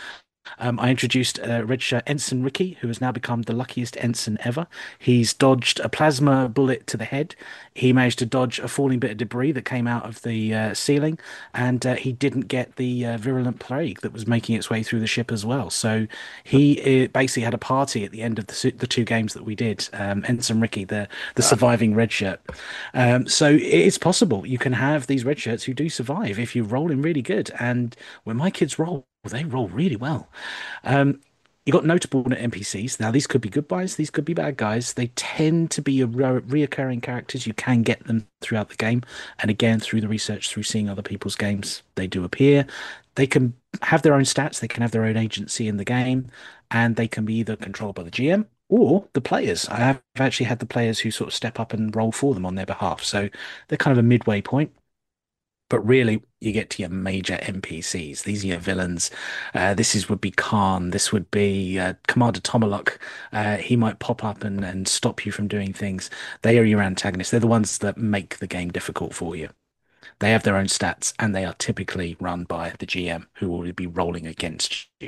I introduced Red Shirt Ensign Ricky, who has now become the luckiest ensign ever. He's dodged a plasma bullet to the head. He managed to dodge a falling bit of debris that came out of the ceiling, and he didn't get the virulent plague that was making its way through the ship as well. So he basically had a party at the end of the two games that we did. Ensign Ricky, the surviving red shirt. So it's possible you can have these red shirts who do survive if you're rolling really good. And when my kids roll, they roll really well. You got notable NPCs. Now, these could be good guys, these could be bad guys. They tend to be reoccurring characters. You can get them throughout the game. And again, through the research, through seeing other people's games, they do appear. They can have their own stats, they can have their own agency in the game, and they can be either controlled by the GM or the players. I have actually had the players who sort of step up and roll for them on their behalf. So they're kind of a midway point. But really, you get to your major NPCs. These are your villains. Would be Khan. This would be Commander Tomalok. He might pop up and stop you from doing things. They are your antagonists. They're the ones that make the game difficult for you. They have their own stats, and they are typically run by the GM, who will be rolling against you.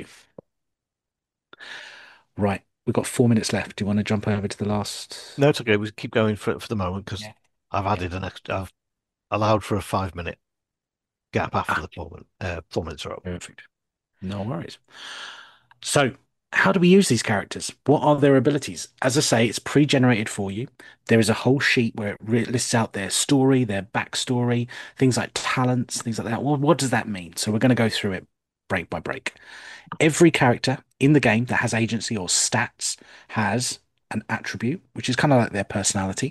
Right, we've got 4 minutes left. Do you want to jump over to the last? No, it's okay. We keep going for the moment because I've added I've allowed for a 5-minute gap after the 4 minutes are up. Perfect. No worries. So, how do we use these characters? What are their abilities? As I say, it's pre-generated for you. There is a whole sheet where it lists out their story, their backstory, things like talents, things like that. Well, what does that mean? So we're going to go through it break by break. Every character in the game that has agency or stats has an attribute, which is kind of like their personality.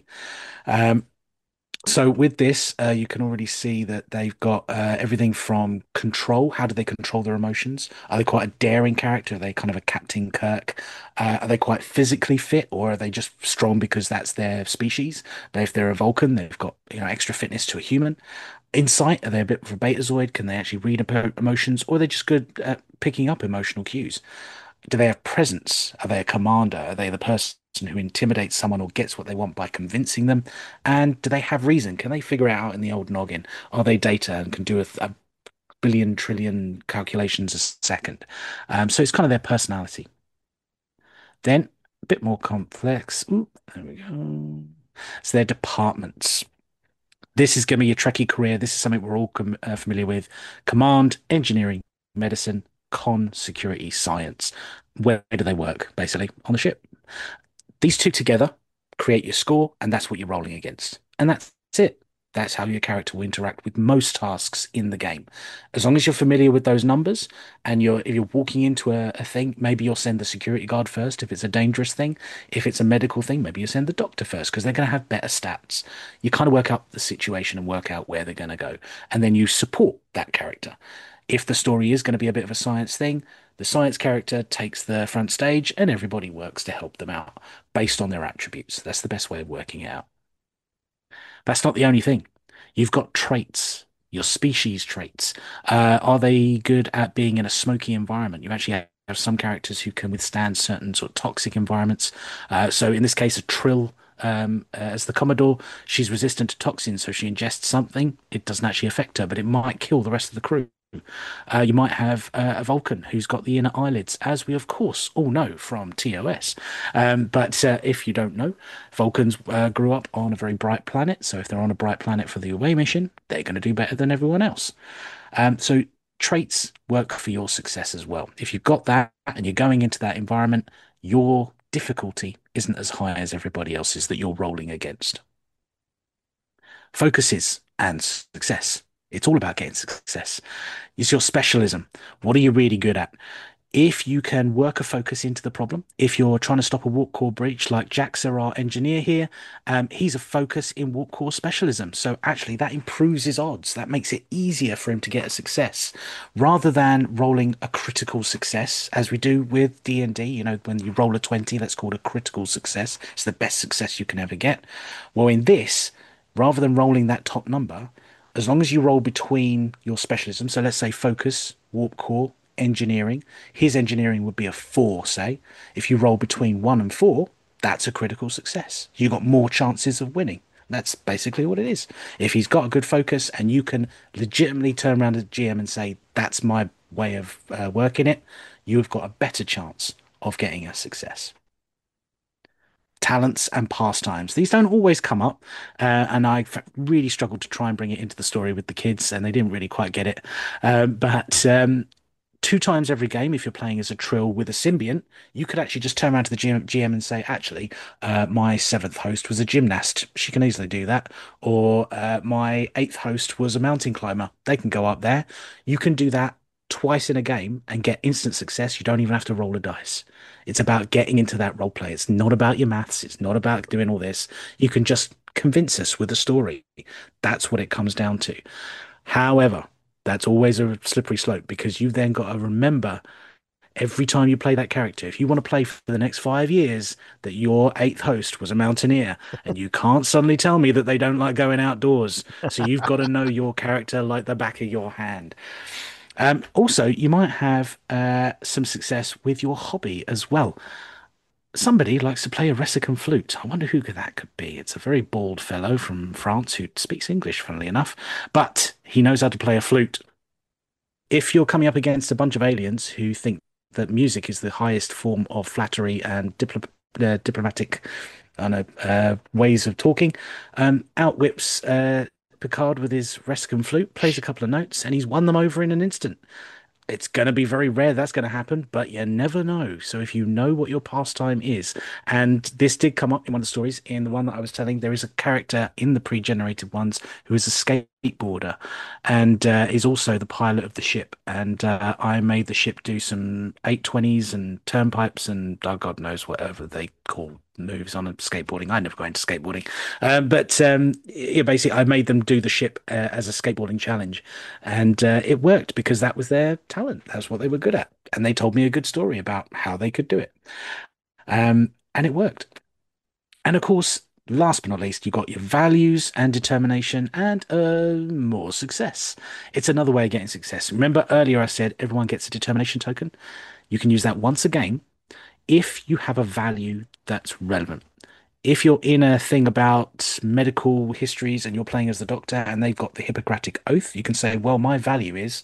So with this, you can already see that they've got everything from control. How do they control their emotions? Are they quite a daring character? Are they kind of a Captain Kirk? Are they quite physically fit, or are they just strong because that's their species? But if they're a Vulcan, they've got extra fitness to a human. Insight, are they a bit of a Betazoid? Can they actually read emotions, or are they just good at picking up emotional cues? Do they have presence? Are they a commander? Are they the person who intimidates someone or gets what they want by convincing them? And do they have reason? Can they figure it out in the old noggin? Are they data and can do a billion trillion calculations a second? So it's kind of their personality. Then a bit more complex. Ooh, there we go. So their departments. This is going to be your Trekkie career. This is something we're all familiar with. Command, engineering, medicine, con, security, science. Where do they work? Basically, on the ship. These two together create your score, and that's what you're rolling against. And that's it. That's how your character will interact with most tasks in the game. As long as you're familiar with those numbers, and if you're walking into a thing, maybe you'll send the security guard first if it's a dangerous thing. If it's a medical thing, maybe you send the doctor first because they're going to have better stats. You kind of work out the situation and work out where they're going to go. And then you support that character. If the story is going to be a bit of a science thing, the science character takes the front stage and everybody works to help them out based on their attributes. That's the best way of working it out. That's not the only thing. You've got traits, your species traits. Are they good at being in a smoky environment? You actually have some characters who can withstand certain sort of toxic environments. So in this case, a Trill as the Commodore, she's resistant to toxins, so she ingests something. It doesn't actually affect her, but it might kill the rest of the crew. You might have a Vulcan who's got the inner eyelids, as we of course all know from TOS. But if you don't know, Vulcans grew up on a very bright planet, so if they're on a bright planet for the away mission, they're going to do better than everyone else. So traits work for your success as well. If you've got that and you're going into that environment, your difficulty isn't as high as everybody else's that you're rolling against. Focuses and success. It's all about getting success. It's your specialism. What are you really good at? If you can work a focus into the problem, if you're trying to stop a warp core breach like Jaxa, our engineer here, he's a focus in warp core specialism. So actually that improves his odds. That makes it easier for him to get a success rather than rolling a critical success as we do with D&D. When you roll a 20, that's called a critical success. It's the best success you can ever get. Well, in this, rather than rolling that top number, as long as you roll between your specialism, so let's say focus, warp core, engineering, his engineering would be a 4, say. If you roll between 1 and 4, that's a critical success. You've got more chances of winning. That's basically what it is. If he's got a good focus and you can legitimately turn around to the GM and say, that's my way of working it, you've got a better chance of getting a success. Talents and pastimes. These don't always come up, and I really struggled to try and bring it into the story with the kids, and they didn't really quite get it. But 2 times every game, if you're playing as a Trill with a symbiont, you could actually just turn around to the GM and say, actually, my 7th host was a gymnast. She can easily do that. Or my 8th host was a mountain climber. They can go up there. You can do that twice in a game and get instant success. You don't even have to roll a dice. It's about getting into that role play. It's not about your maths. It's not about doing all this. You can just convince us with a story. That's what it comes down to. However, that's always a slippery slope because you've then got to remember every time you play that character, if you want to play for the next 5 years, that your 8th host was a mountaineer, and you can't suddenly tell me that they don't like going outdoors. So you've got to know your character like the back of your hand. Also, you might have some success with your hobby as well. Somebody likes to play a Ressican flute. I wonder who that could be. It's a very bald fellow from France who speaks English, funnily enough, but he knows how to play a flute. If you're coming up against a bunch of aliens who think that music is the highest form of flattery and diplomatic, I don't know, ways of talking, outwits Picard with his Ressican flute, plays a couple of notes, and he's won them over in an instant. It's going to be very rare that's going to happen, but you never know. So if you know what your pastime is, and this did come up in one of the stories, in the one that I was telling, there is a character in the pre-generated ones who is a skateboarder and is also the pilot of the ship. And I made the ship do some 820s and turnpipes and God knows whatever they call moves on skateboarding. I never got into skateboarding, but yeah, basically I made them do the ship as a skateboarding challenge, and it worked because that was their talent. That's what they were good at, and they told me a good story about how they could do it, and it worked. And of course, last but not least, you got your values and determination and more success. It's another way of getting success. Remember earlier I said everyone gets a determination token. You can use that once a game if you have a value that's relevant. If you're in a thing about medical histories and you're playing as the doctor and they've got the Hippocratic Oath, you can say, well, my value is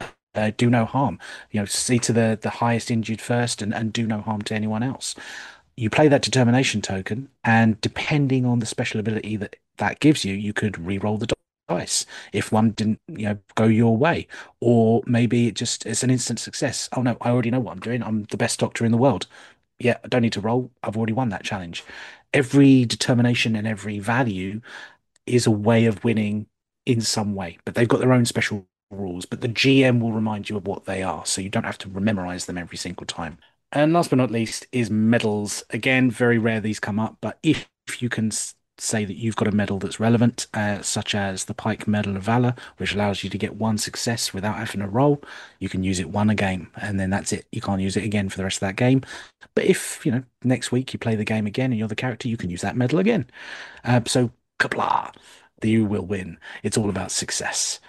do no harm. See to the highest injured first and do no harm to anyone else. You play that determination token, and depending on the special ability that gives you, you could re-roll the dice if one didn't, go your way, or maybe it's an instant success. Oh no, I already know what I'm doing. I'm the best doctor in the world. Yeah, I don't need to roll. I've already won that challenge. Every determination and every value is a way of winning in some way, but they've got their own special rules. But the GM will remind you of what they are, so you don't have to memorize them every single time. And last but not least is medals. Again, very rare these come up, but if you can say that you've got a medal that's relevant, such as the Pike Medal of Valor, which allows you to get 1 success without having to roll, you can use it one a game, and then that's it. You can't use it again for the rest of that game. But if, next week you play the game again and you're the character, you can use that medal again. So, kapla, you will win. It's all about success.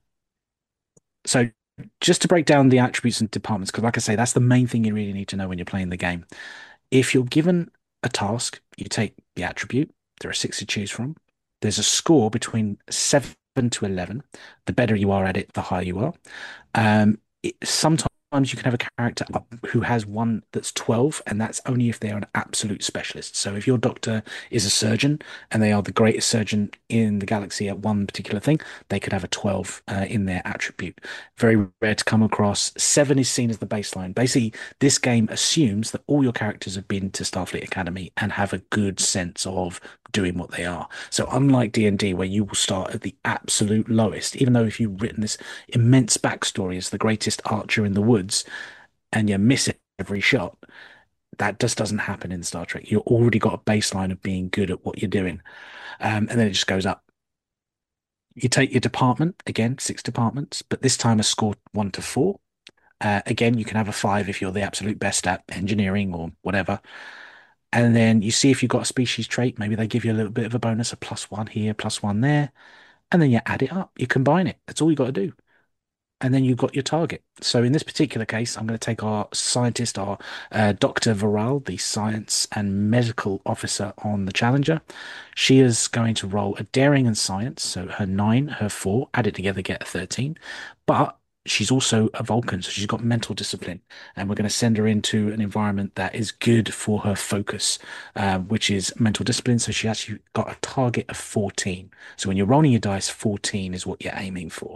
So, just to break down the attributes and departments, because like I say, that's the main thing you really need to know when you're playing the game. If you're given a task, you take the attribute. There are 6 to choose from. There's a score between 7 to 11. The better you are at it, the higher you are. Sometimes you can have a character who has one that's 12, and that's only if they're an absolute specialist. So if your doctor is a surgeon and they are the greatest surgeon in the galaxy at one particular thing, they could have a 12 in their attribute. Very rare to come across. 7 is seen as the baseline. Basically, this game assumes that all your characters have been to Starfleet Academy and have a good sense of doing what they are. So unlike D&D, where you will start at the absolute lowest, even though if you've written this immense backstory as the greatest archer in the woods and you miss it every shot, that just doesn't happen in Star Trek. You've already got a baseline of being good at what you're doing, and then it just goes up. You take your department, again, 6 departments, but this time a score 1 to 4. Again, you can have a 5 if you're the absolute best at engineering or whatever. And then you see if you've got a species trait, maybe they give you a little bit of a bonus, a +1 here, +1 there. And then you add it up, you combine it. That's all you got to do. And then you've got your target. So in this particular case, I'm going to take our scientist, our Dr. Varal, the science and medical officer on the Challenger. She is going to roll a daring and science. So her 9, her 4, add it together, get a 13. But she's also a Vulcan, so she's got mental discipline, and we're going to send her into an environment that is good for her focus, which is mental discipline. So she actually got a target of 14. So when you're rolling your dice, 14 is what you're aiming for.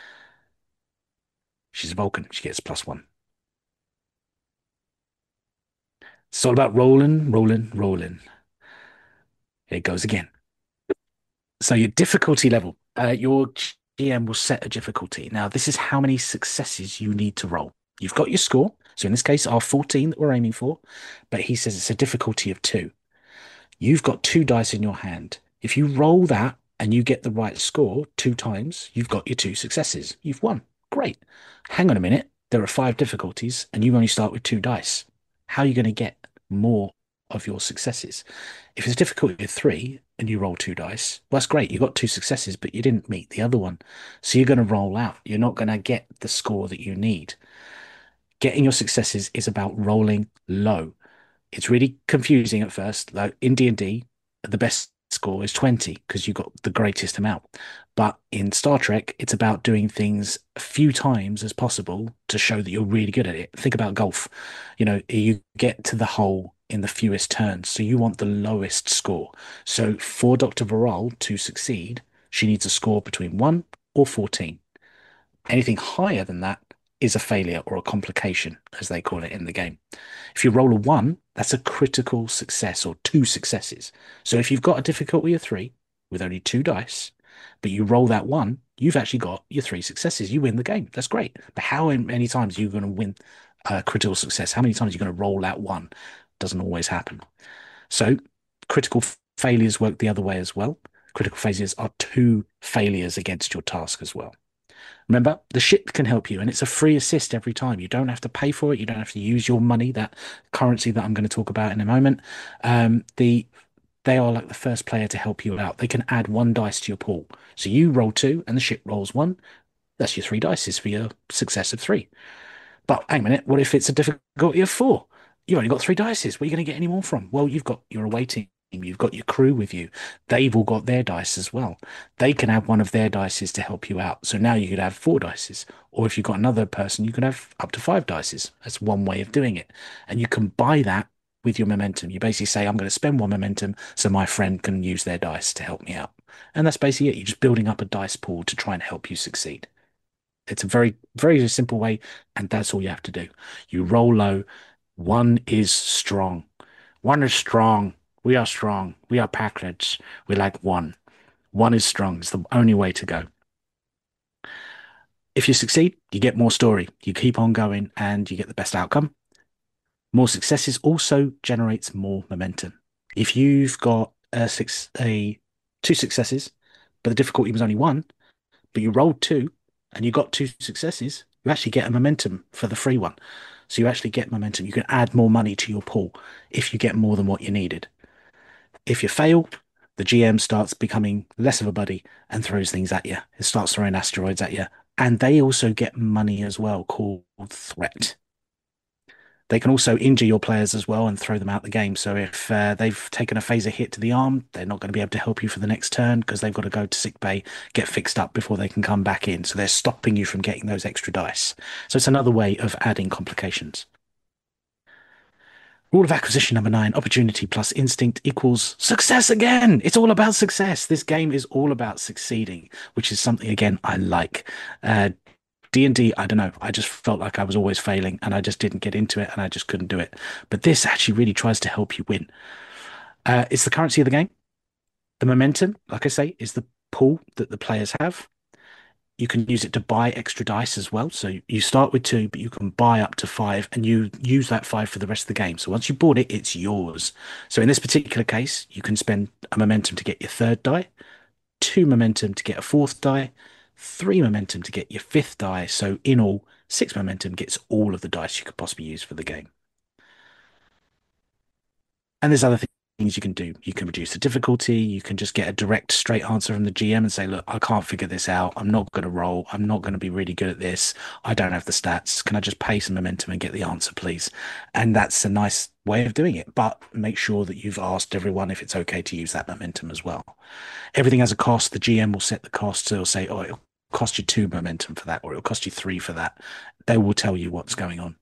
She's a Vulcan. She gets +1. It's all about rolling, rolling, rolling. Here it goes again. So your difficulty level, your GM will set a difficulty. Now, this is how many successes you need to roll. You've got your score. So in this case, our 14 that we're aiming for, but he says it's a difficulty of 2. You've got 2 dice in your hand. If you roll that and you get the right score 2 times, you've got your 2 successes. You've won. Great. Hang on a minute. There are 5 difficulties and you only start with 2 dice. How are you going to get more of your successes? If it's a difficulty of 3 and you roll 2 dice, well, that's great. You got 2 successes, but you didn't meet the other one. So you're going to roll out. You're not going to get the score that you need. Getting your successes is about rolling low. It's really confusing at first. Like in D&D, the best score is 20 because you got the greatest amount. But in Star Trek, it's about doing things a few times as possible to show that you're really good at it. Think about golf. You get to the hole in the fewest turns. So you want the lowest score. So for Dr. Varel to succeed, she needs a score between 1 or 14. Anything higher than that is a failure or a complication, as they call it in the game. If you roll a 1, that's a critical success or 2 successes. So if you've got a difficulty of 3 with only 2 dice, but you roll that 1, you've actually got your 3 successes. You win the game. That's great. But how many times are you going to win a critical success? How many times are you going to roll that 1? Doesn't always happen. So critical failures work the other way as well. Critical failures are 2 failures against your task as well. Remember, the ship can help you, and it's a free assist every time. You don't have to pay for it. You don't have to use your money, that currency that I'm going to talk about in a moment. They are like the first player to help you out. They can add 1 dice to your pool. So you roll 2, and the ship rolls 1. That's your 3 dice for your success of 3. But hang a minute, what if it's a difficulty of 4? You've only got 3 dice. Where are you going to get any more from? Well, you've got your away team. You've got your crew with you. They've all got their dice as well. They can have one of their dices to help you out. So now you could have 4 dices. Or if you've got another person, you can have up to 5 dices. That's one way of doing it. And you can buy that with your momentum. You basically say, I'm going to spend 1 momentum so my friend can use their dice to help me out. And that's basically it. You're just building up a dice pool to try and help you succeed. It's a very, very simple way, and that's all you have to do. You roll low. 1 is strong. 1 is strong. We are strong. We are Packers. We like 1. 1 is strong. It's the only way to go. If you succeed, you get more story. You keep on going and you get the best outcome. More successes also generates more momentum. If you've got 2 successes, but the difficulty was only 1, but you rolled 2 and you got 2 successes, you actually get a momentum for the free one. So you actually get momentum. You can add more money to your pool if you get more than what you needed. If you fail, the GM starts becoming less of a buddy and throws things at you. It starts throwing asteroids at you. And they also get money as well, called threat. They can also injure your players as well and throw them out the game. So if they've taken a phaser hit to the arm, they're not going to be able to help you for the next turn because they've got to go to sick bay, get fixed up before they can come back in. So they're stopping you from getting those extra dice. So it's another way of adding complications. Rule of acquisition number 9, opportunity plus instinct equals success again. It's all about success. This game is all about succeeding, which is something, again, I like. D&D, I don't know. I just felt like I was always failing and I just didn't get into it and I just couldn't do it. But this actually really tries to help you win. It's the currency of the game. The momentum, like I say, is the pool that the players have. You can use it to buy extra dice as well. So you start with 2, but you can buy up to 5 and you use that 5 for the rest of the game. So once you bought it, it's yours. So in this particular case, you can spend a momentum to get your 3rd die, 2 momentum to get a 4th die, 3 momentum to get your 5th die. So in all, 6 momentum gets all of the dice you could possibly use for the game. And there's other things you can do. You can reduce the difficulty. You can just get a direct, straight answer from the GM and say, look, I can't figure this out. I'm not going to roll. I'm not going to be really good at this. I don't have the stats. Can I just pay some momentum and get the answer, please? And that's a nice way of doing it. But make sure that you've asked everyone if it's okay to use that momentum as well. Everything has a cost. The GM will set the cost. So he'll say, oh, it'll cost you 2 momentum for that, or it'll cost you 3 for that. They will tell you what's going on.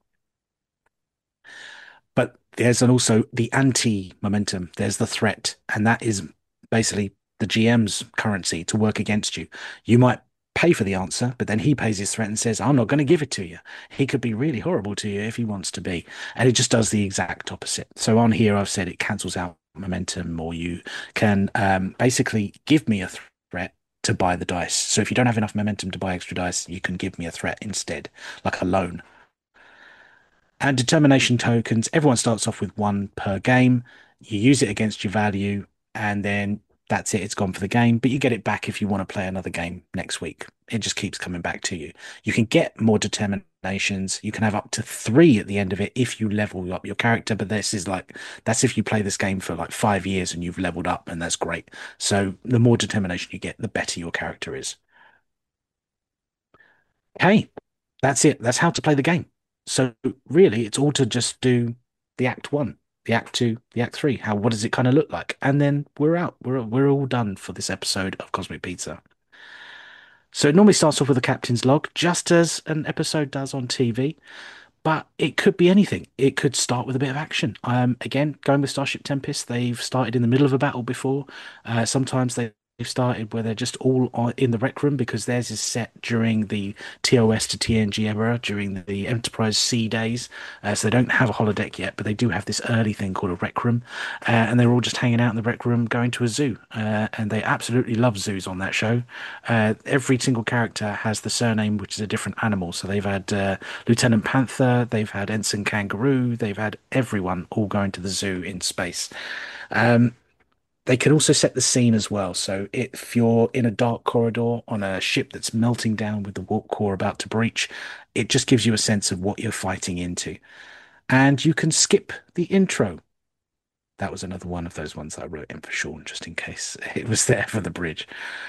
But there's also the anti-momentum. There's the threat, and that is basically the GM's currency to work against you. You might pay for the answer, but then he pays his threat and says, I'm not going to give it to you. He could be really horrible to you if he wants to be. And it just does the exact opposite. So on here, I've said it cancels out momentum, or you can basically give me a threat to buy the dice. So if you don't have enough momentum to buy extra dice, you can give me a threat instead, like a loan. And determination tokens, everyone starts off with 1 per game. You use it against your value, and then that's it. It's gone for the game, but you get it back if you want to play another game next week. It just keeps coming back to you. You can get more determinations. You can have up to 3 at the end of it if you level up your character, but this is like, that's if you play this game for like 5 years and you've leveled up, and that's great. So the more determination you get, the better your character is. Hey, that's it. That's how to play the game. So really, it's all to just do the Act 1, the Act 2, the Act 3. What does it kind of look like? And then we're out. We're all done for this episode of Cosmic Pizza. So it normally starts off with a captain's log, just as an episode does on TV. But it could be anything. It could start with a bit of action. Again, going with Starship Tempest, they've started in the middle of a battle before. Sometimes they've started where they're just all in the rec room, because theirs is set during the TOS to TNG era, during the Enterprise C days. So they don't have a holodeck yet, but they do have this early thing called a rec room. And they're all just hanging out in the rec room, going to a zoo. And they absolutely love zoos on that show. Every single character has the surname, which is a different animal. So they've had Lieutenant Panther, they've had Ensign Kangaroo, they've had everyone all going to the zoo in space. They can also set the scene as well. So if you're in a dark corridor on a ship that's melting down with the warp core about to breach, it just gives you a sense of what you're fighting into. And you can skip the intro. That was another one of those ones that I wrote in for Sean, just in case it was there for the bridge.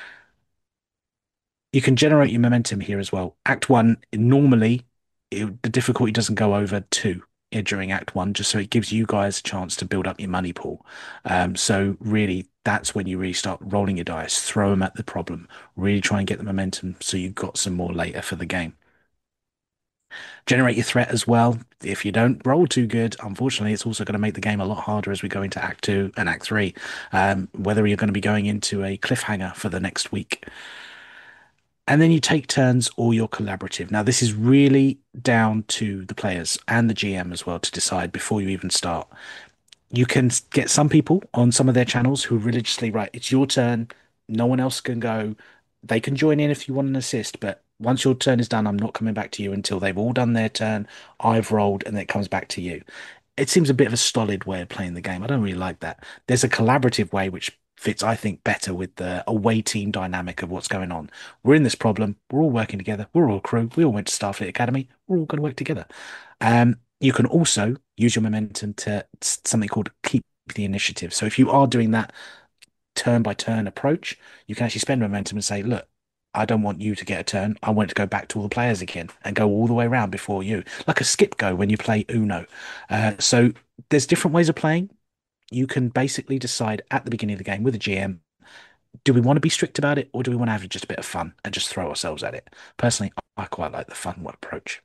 You can generate your momentum here as well. Act 1, normally, the difficulty doesn't go over 2 during Act 1, just so it gives you guys a chance to build up your money pool. So really, that's when you really start rolling your dice, throw them at the problem, really try and get the momentum so you've got some more later for the game. Generate your threat as well. If you don't roll too good, unfortunately, it's also going to make the game a lot harder as we go into Act 2 and Act 3, whether you're going to be going into a cliffhanger for the next week. And then you take turns or you're collaborative. Now, this is really down to the players and the GM as well to decide before you even start. You can get some people on some of their channels who religiously, right, it's your turn. No one else can go. They can join in if you want an assist, but once your turn is done, I'm not coming back to you until they've all done their turn. I've rolled, and then it comes back to you. It seems a bit of a stolid way of playing the game. I don't really like that. There's a collaborative way which fits, I think, better with the away team dynamic of what's going on. We're in this problem. We're all working together. We're all a crew. We all went to Starfleet Academy. We're all going to work together. You can also use your momentum to something called keep the initiative. So if you are doing that turn by turn approach, you can actually spend momentum and say, look, I don't want you to get a turn. I want it to go back to all the players again and go all the way around before you, like a skip go when you play Uno. So there's different ways of playing. You can basically decide at the beginning of the game with the GM, do we want to be strict about it, or do we want to have just a bit of fun and just throw ourselves at it? Personally, I quite like the fun approach.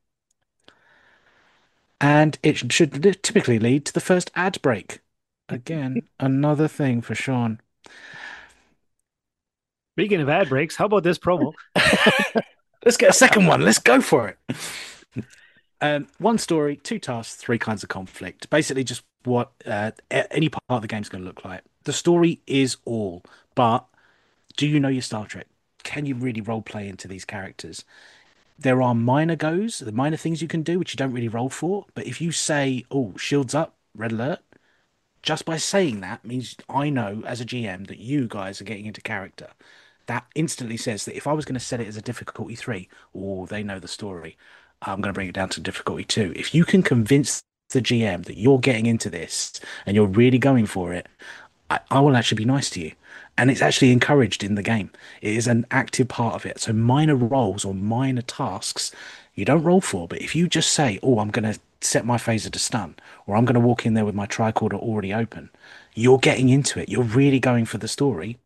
And it should typically lead to the first ad break. Again, another thing for Sean. Speaking of ad breaks, how about this promo? Let's get a second one. Let's go for it. 1 story, 2 tasks, 3 kinds of conflict. Basically, just what any part of the game is going to look like. The story is all, but do you know your Star Trek? Can you really role play into these characters? There are minor goes, the minor things you can do, which you don't really roll for. But if you say, oh, shields up, red alert, just by saying that means I know as a GM that you guys are getting into character. That instantly says that if I was going to set it as a difficulty 3, or they know the story, I'm going to bring it down to difficulty 2. If you can convince the GM that you're getting into this and you're really going for it, I will actually be nice to you. And it's actually encouraged in the game. It is an active part of it. So minor roles or minor tasks, you don't roll for. But if you just say, oh, I'm going to set my phaser to stun, or I'm going to walk in there with my tricorder already open, you're getting into it. You're really going for the story.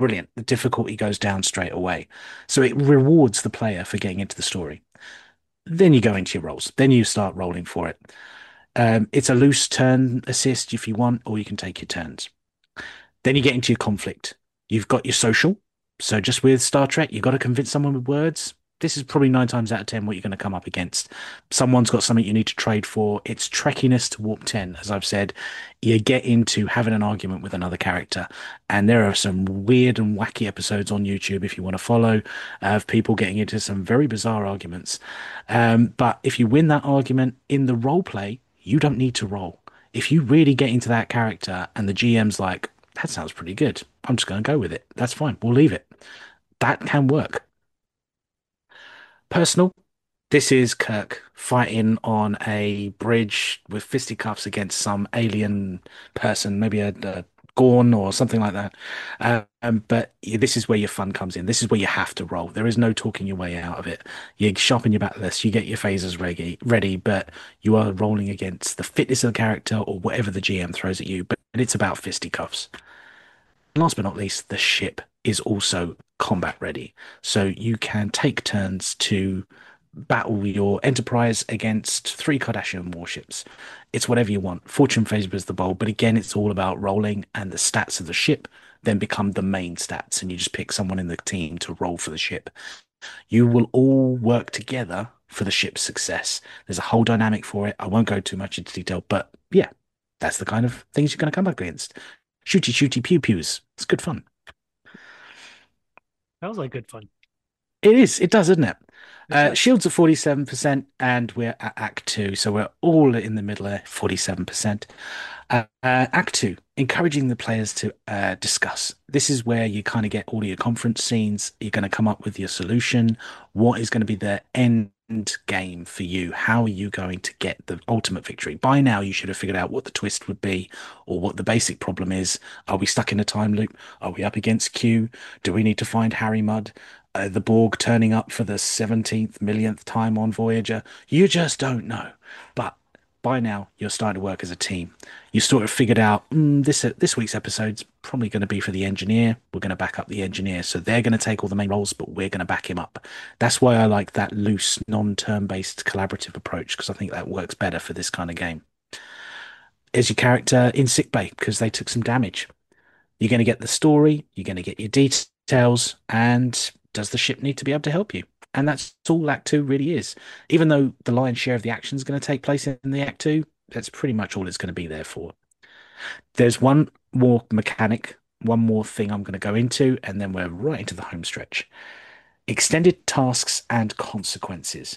brilliant. The difficulty goes down straight away. So it rewards the player for getting into the story. Then you go into your rolls. Then you start rolling for it. It's a loose turn assist if you want, or you can take your turns. Then you get into your conflict. You've got your social. So just with Star Trek, you've got to convince someone with words. This is probably 9 times out of 10 what you're going to come up against. Someone's got something you need to trade for. It's trekkiness to Warp 10. As I've said, you get into having an argument with another character. And there are some weird and wacky episodes on YouTube if you want to follow of people getting into some very bizarre arguments. But if you win that argument in the role play, you don't need to roll. If you really get into that character and the GM's like, that sounds pretty good, I'm just going to go with it. That's fine. We'll leave it. That can work. Personal. This is Kirk fighting on a bridge with fisticuffs against some alien person, maybe a Gorn or something like that. But this is where your fun comes in. This is where you have to roll. There is no talking your way out of it. You sharpen your battlelist, you get your phasers ready, but you are rolling against the fitness of the character or whatever the GM throws at you. But it's about fisticuffs. Last but not least, the ship is also combat ready. So you can take turns to battle your Enterprise against 3 Cardassian warships. It's whatever you want. Fortune favors the bold, but again, it's all about rolling, and the stats of the ship then become the main stats, and you just pick someone in the team to roll for the ship. You will all work together for the ship's success. There's a whole dynamic for it. I won't go too much into detail, but yeah, that's the kind of things you're going to come up against. Shooty pew pews. It's good fun. Sounds like good fun. It is. It does, doesn't it? Yes. Shields at 47%, and we're at Act 2, so we're all in the middle there, 47%. Act 2, encouraging the players to discuss. This is where you kind of get all of your conference scenes. You're going to come up with your solution. What is going to be the end game for you? How are you going to get the ultimate victory? By now, you should have figured out what the twist would be or what the basic problem is. Are we stuck in a time loop? Are we up against Q? Do we need to find Harry Mudd? The Borg turning up for the 17th millionth time on Voyager? You just don't know. But by now, you're starting to work as a team. You sort of figured out this week's episode's probably going to be for the engineer. We're going to back up the engineer. So they're going to take all the main roles, but we're going to back him up. That's why I like that loose, non-turn-based collaborative approach, because I think that works better for this kind of game. Is your character in sickbay because they took some damage? You're going to get the story, you're going to get your details, and does the ship need to be able to help you? And that's all Act 2 really is. Even though the lion's share of the action is going to take place in the Act 2, that's pretty much all it's going to be there for. There's one more mechanic, one more thing I'm going to go into, and then we're right into the home stretch. Extended tasks and consequences.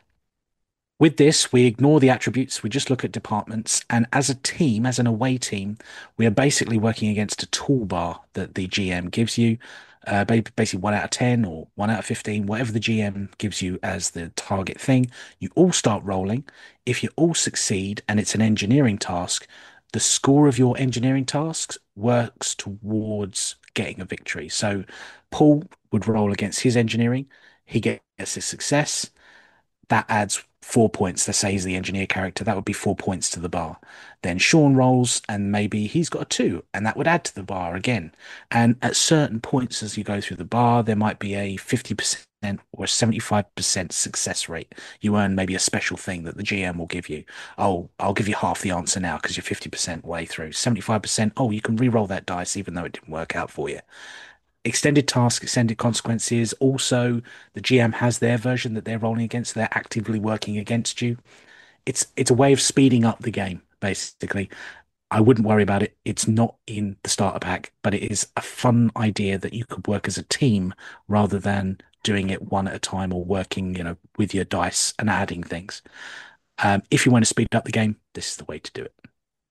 With this, we ignore the attributes, we just look at departments, and as a team, as an away team, we are basically working against a toolbar that the GM gives you. Basically 1 out of 10 or 1 out of 15, whatever the GM gives you as the target thing. You all start rolling. If you all succeed and it's an engineering task, the score of your engineering tasks works towards getting a victory. So Paul would roll against his engineering. He gets a success. That adds 4 points. Let's say he's the engineer character. That would be 4 points to the bar. Then Sean rolls and maybe he's got a 2, and that would add to the bar again. And at certain points as you go through the bar, there might be a 50% or a 75% success rate. You earn maybe a special thing that the GM will give you. Oh, I'll give you half the answer now because you're 50% way through. 75%, oh, you can re-roll that dice even though it didn't work out for you. Extended task, extended consequences. Also, the GM has their version that they're rolling against. They're actively working against you. It's a way of speeding up the game, basically. I wouldn't worry about it. It's not in the starter pack, but it is a fun idea that you could work as a team rather than doing it one at a time or working, with your dice and adding things. If you want to speed up the game, this is the way to do it.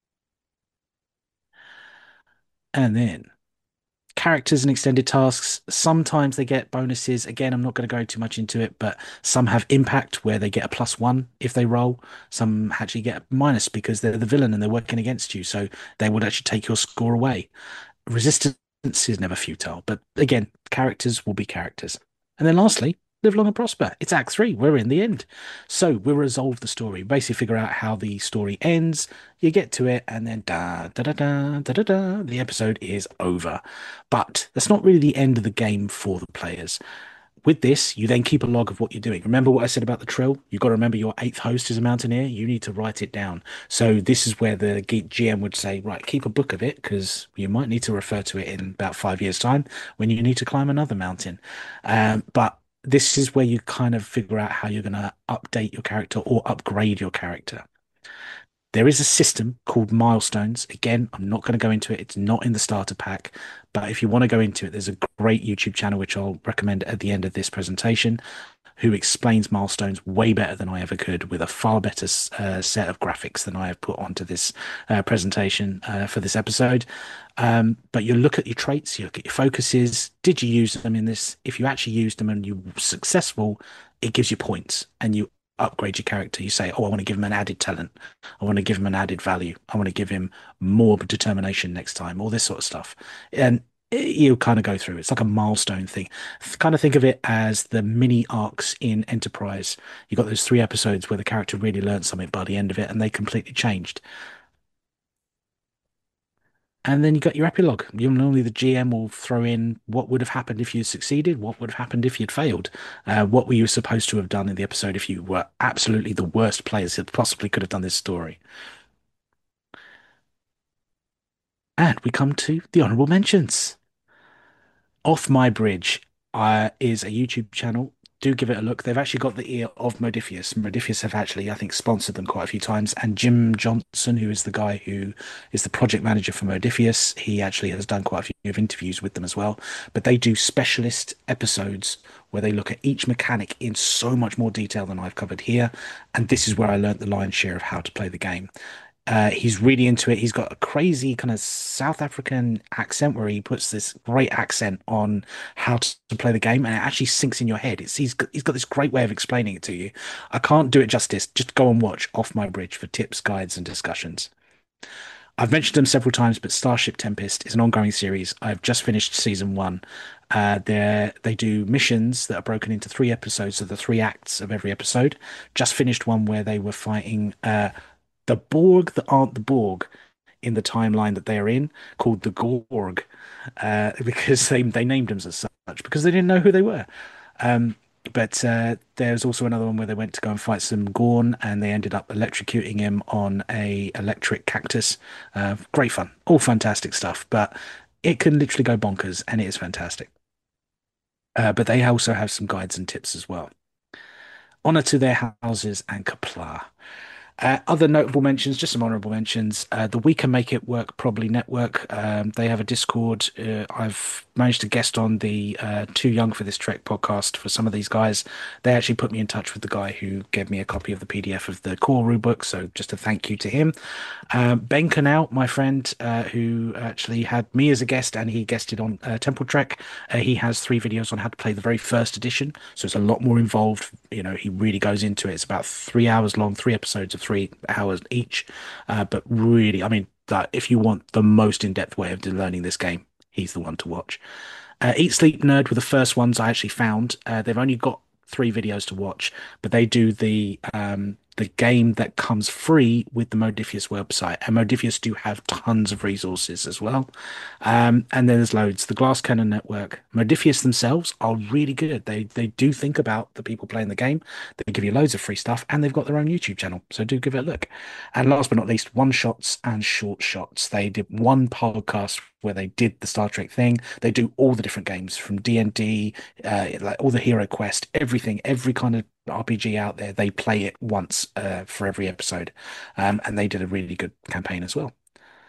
And then characters and extended tasks, sometimes they get bonuses. Again, I'm not going to go too much into it, but some have impact where they get a +1 if they roll. Some actually get a minus because they're the villain and they're working against you, so they would actually take your score away. Resistance is never futile, but again, characters will be characters. And then lastly, live long and prosper. It's Act 3. We're in the end. So we'll resolve the story, basically figure out how the story ends. You get to it, and then da da da da da da da. The episode is over. But that's not really the end of the game for the players. With this, you then keep a log of what you're doing. Remember what I said about the trill? You've got to remember your eighth host is a mountaineer. You need to write it down. So this is where the GM would say, right, keep a book of it because you might need to refer to it in about 5 years' time when you need to climb another mountain. But this is where you kind of figure out how you're going to update your character or upgrade your character. There is a system called milestones. Again, I'm not going to go into it. It's not in the starter pack. But if you want to go into it, there's a great YouTube channel, which I'll recommend at the end of this presentation, who explains milestones way better than I ever could with a far better set of graphics than I have put onto this presentation for this episode. But you look at your traits, you look at your focuses. Did you use them in this? If you actually used them and you were successful, it gives you points and you upgrade your character. You say, oh, I want to give him an added talent. I want to give him an added value. I want to give him more determination next time, all this sort of stuff. And you kind of go through. It's like a milestone thing. Kind of think of it as the mini arcs in Enterprise. You got those 3 episodes where the character really learned something by the end of it and they completely changed. And then you got your epilogue. Normally the GM will throw in what would have happened if you succeeded, what would have happened if you'd failed, what were you supposed to have done in the episode if you were absolutely the worst players that possibly could have done this story. And we come to the honorable mentions. Off My Bridge is a YouTube channel. Do give it a look. They've actually got the ear of Modiphius. Modiphius have actually, I think, sponsored them quite a few times. And Jim Johnson, who is the guy who is the project manager for Modiphius, he actually has done quite a few interviews with them as well. But they do specialist episodes where they look at each mechanic in so much more detail than I've covered here. And this is where I learned the lion's share of how to play the game. He's really into it. He's got a crazy kind of South African accent where he puts this great accent on how to play the game, and it actually sinks in your head. He's got this great way of explaining it to you. I can't do it justice. Just go and watch Off My Bridge for tips, guides, and discussions. I've mentioned them several times, but Starship Tempest is an ongoing series. I've just finished season 1. They do missions that are broken into 3 episodes, so the 3 acts of every episode. Just finished one where they were fighting the Borg that aren't the Borg in the timeline that they're in, called the Gorg, because they named them as such because they didn't know who they were. But there's also another one where they went to go and fight some Gorn, and they ended up electrocuting him on a electric cactus. Great fun, all fantastic stuff, but it can literally go bonkers, and it is fantastic. But they also have some guides and tips as well. Honor to their houses and Qapla'. Other notable mentions, just some honorable mentions. The We Can Make It Work Probably Network. They have a Discord. I've managed to guest on the Too Young for This Trek podcast for some of these guys. They actually put me in touch with the guy who gave me a copy of the PDF of the core rulebook. So just a thank you to him. Ben Canal, my friend, who actually had me as a guest, and he guested on Temple Trek. He has 3 videos on how to play the very first edition. So it's a lot more involved. You know, he really goes into it. It's about 3 hours long, 3 episodes of 3 hours each. But really, I mean, if you want the most in-depth way of learning this game, he's the one to watch. Eat Sleep Nerd were the first ones I actually found. They've only got 3 videos to watch, but they do the game that comes free with the Modiphius website, and Modiphius do have tons of resources as well. And then there's loads. The Glass Cannon Network, Modiphius themselves are really good. They do think about the people playing the game. They give you loads of free stuff, and they've got their own YouTube channel, so do give it a look. And last but not least, One Shots and Short Shots. They did one podcast where they did the Star Trek thing. They do all the different games from D&D, like all the Hero Quest, everything, every kind of RPG out there. They play it once for every episode, and they did a really good campaign as well.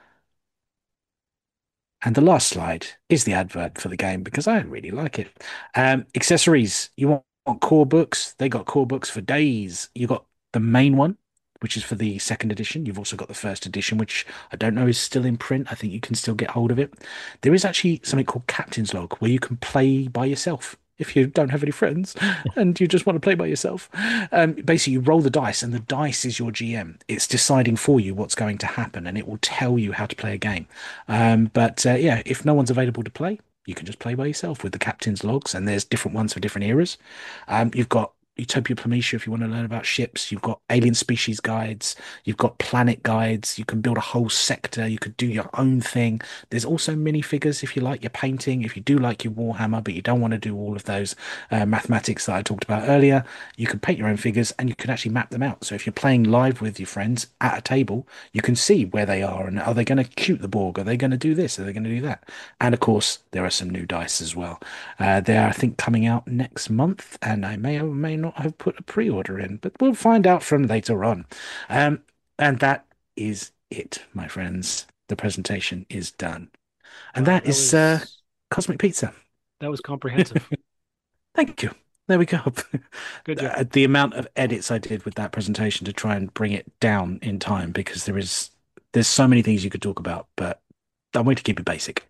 And the last slide is the advert for the game because I really like it. Accessories. You want core books? They got core books for days. You got the main one, which is for the 2nd edition. You've also got the 1st edition, which I don't know is still in print. I think you can still get hold of it. There is actually something called Captain's Log, where you can play by yourself if you don't have any friends and you just want to play by yourself. Basically, you roll the dice, and the dice is your GM. It's deciding for you what's going to happen, and it will tell you how to play a game. But yeah, if no one's available to play, you can just play by yourself with the captain's logs, and there's different ones for different eras. You've got Utopia Planitia if you want to learn about ships. You've got alien species guides. You've got planet guides. You can build a whole sector. You could do your own thing. There's also minifigures if you like your painting. If you do like your Warhammer, but you don't want to do all of those mathematics that I talked about earlier, you can paint your own figures and you can actually map them out. So if you're playing live with your friends at a table, you can see where they are and are they going to shoot the Borg? Are they going to do this? Are they going to do that? And of course, there are some new dice as well. They're, I think, coming out next month, and I may or may not have put a pre-order in, but we'll find out from later on. And that is it, my friends. The presentation is done. And Wow, that is Cosmic Pizza. that was comprehensive. Thank you. There we go. Good job. The amount of edits I did with that presentation to try and bring it down in time, because there's so many things you could talk about, but I'm going to keep it basic.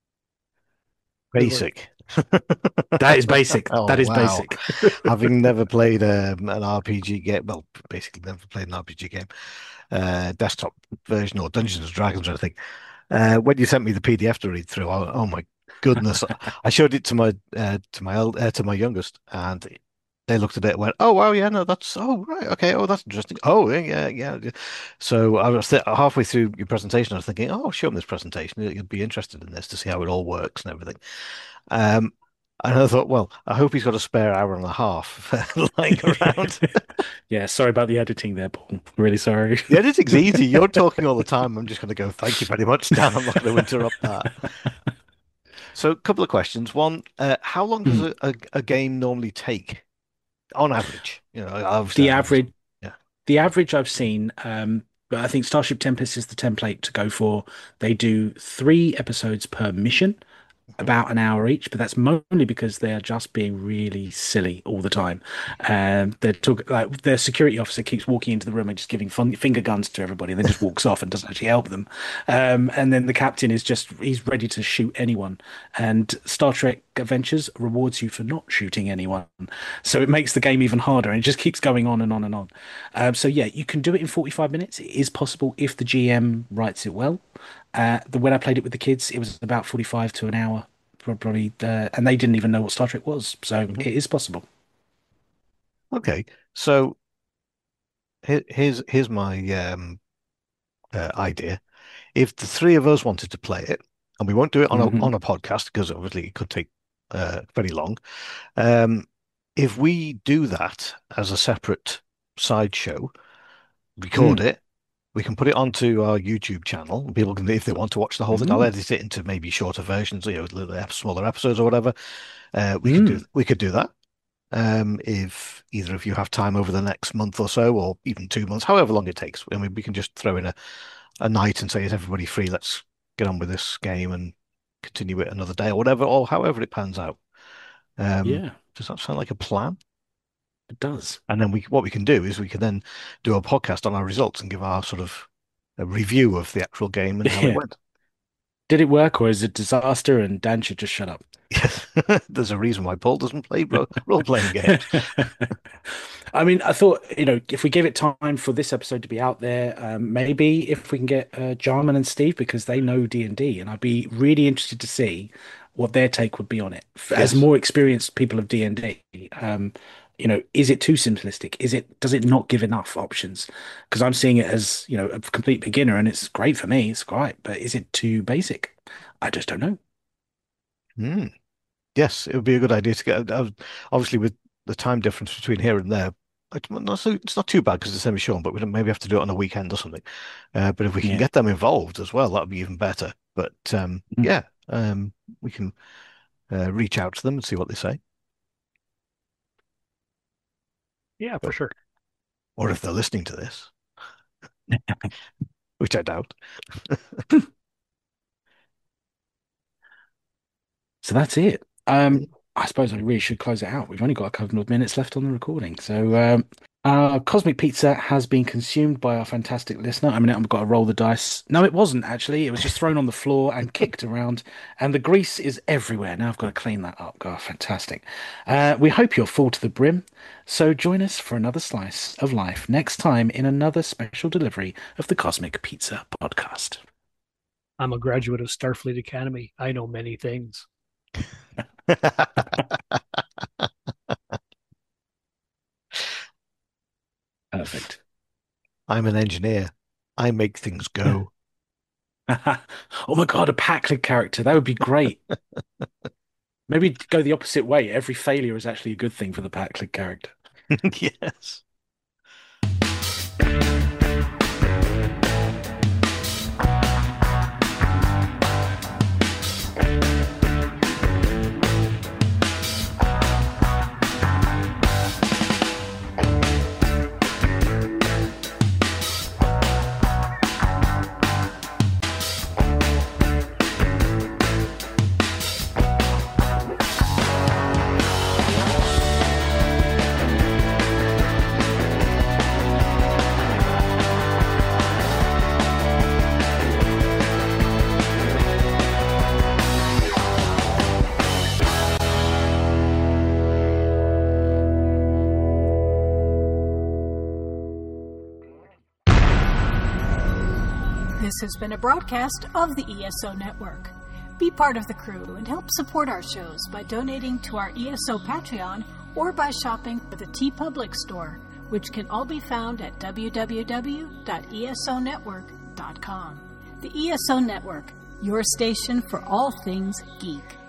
Basic. That is basic. Oh, that is wow. basic. Having never played an RPG game, well, basically never played an RPG game, desktop version or Dungeons and Dragons or anything. When you sent me the PDF to read through, oh my goodness! I showed it to my youngest, and they looked at it and went, "Oh wow, yeah, no, that's right, okay, oh that's interesting. Oh yeah." So I was halfway through your presentation, I was thinking, "Oh, show them this presentation. You'll be interested in this to see how it all works and everything." Um, and I thought, well, I hope he's got a spare hour and a half lying around. Yeah, sorry about the editing there, Paul. Really sorry. The editing's easy. You're talking all the time. I'm just going to go, thank you very much, Dan. I'm not going to interrupt that. So, a couple of questions. One, how long does a game normally take on average? Obviously, yeah. The average I've seen, but I think Starship Tempest is the template to go for. They do 3 episodes per mission, about an hour each, but that's mostly because they are just being really silly all the time. Like their security officer keeps walking into the room and just giving finger guns to everybody, and then just walks off and doesn't actually help them. And then the captain he's ready to shoot anyone. And Star Trek Adventures rewards you for not shooting anyone, so it makes the game even harder, and it just keeps going on and on and on. So yeah, you can do it in 45 minutes. It is possible if the GM writes it well. When I played it with the kids, it was about 45 to an hour, probably, and they didn't even know what Star Trek was, so it is possible. Okay, so here's my idea. If the 3 of us wanted to play it, and we won't do it on a podcast because obviously it could take very long. If we do that as a separate sideshow, record it, we can put it onto our YouTube channel. People can, if they want to watch the whole thing, I'll edit it into maybe shorter versions, smaller episodes or whatever. We could do that. If either of you have time over the next month or so, or even 2 months, however long it takes. I mean, we can just throw in a night and say, is everybody free? Let's get on with this game and continue it another day or whatever, or however it pans out. Yeah. Does that sound like a plan? It does. And then what we can do is we can then do a podcast on our results and give our sort of a review of the actual game and how it went. Did it work, or is it a disaster and Dan should just shut up? Yes, there's a reason why Paul doesn't play role-playing games. I mean, I thought, if we give it time for this episode to be out there, maybe if we can get Jarman and Steve, because they know D&D, and I'd be really interested to see what their take would be on it. As more experienced people of D&D, is it too simplistic? Does it not give enough options? Because I'm seeing it as, a complete beginner, and it's great for me. It's great, but is it too basic? I just don't know. Yes, it would be a good idea to get. Obviously, with the time difference between here and there, it's not too bad because it's semi-shown, but we don't maybe have to do it on a weekend or something. But if we can get them involved as well, that would be even better. But we can reach out to them and see what they say. Yeah, for sure. Or if they're listening to this, which I doubt. So that's it. I suppose I really should close it out. We've only got a couple of minutes left on the recording. So Cosmic Pizza has been consumed by our fantastic listener. I mean, I've got to roll the dice. No, it wasn't actually. It was just thrown on the floor and kicked around, and the grease is everywhere. Now I've got to clean that up. God, fantastic. We hope you're full to the brim. So join us for another slice of life next time in another special delivery of the Cosmic Pizza podcast. I'm a graduate of Starfleet Academy. I know many things. Perfect. I'm an engineer. I make things go. Oh my God, a Packard character. That would be great. Maybe go the opposite way. Every failure is actually a good thing for the Packard character. Yes. This has been a broadcast of the ESO Network. Be part of the crew and help support our shows by donating to our ESO Patreon or by shopping for the TeePublic store, which can all be found at www.esonetwork.com. The ESO Network, your station for all things geek.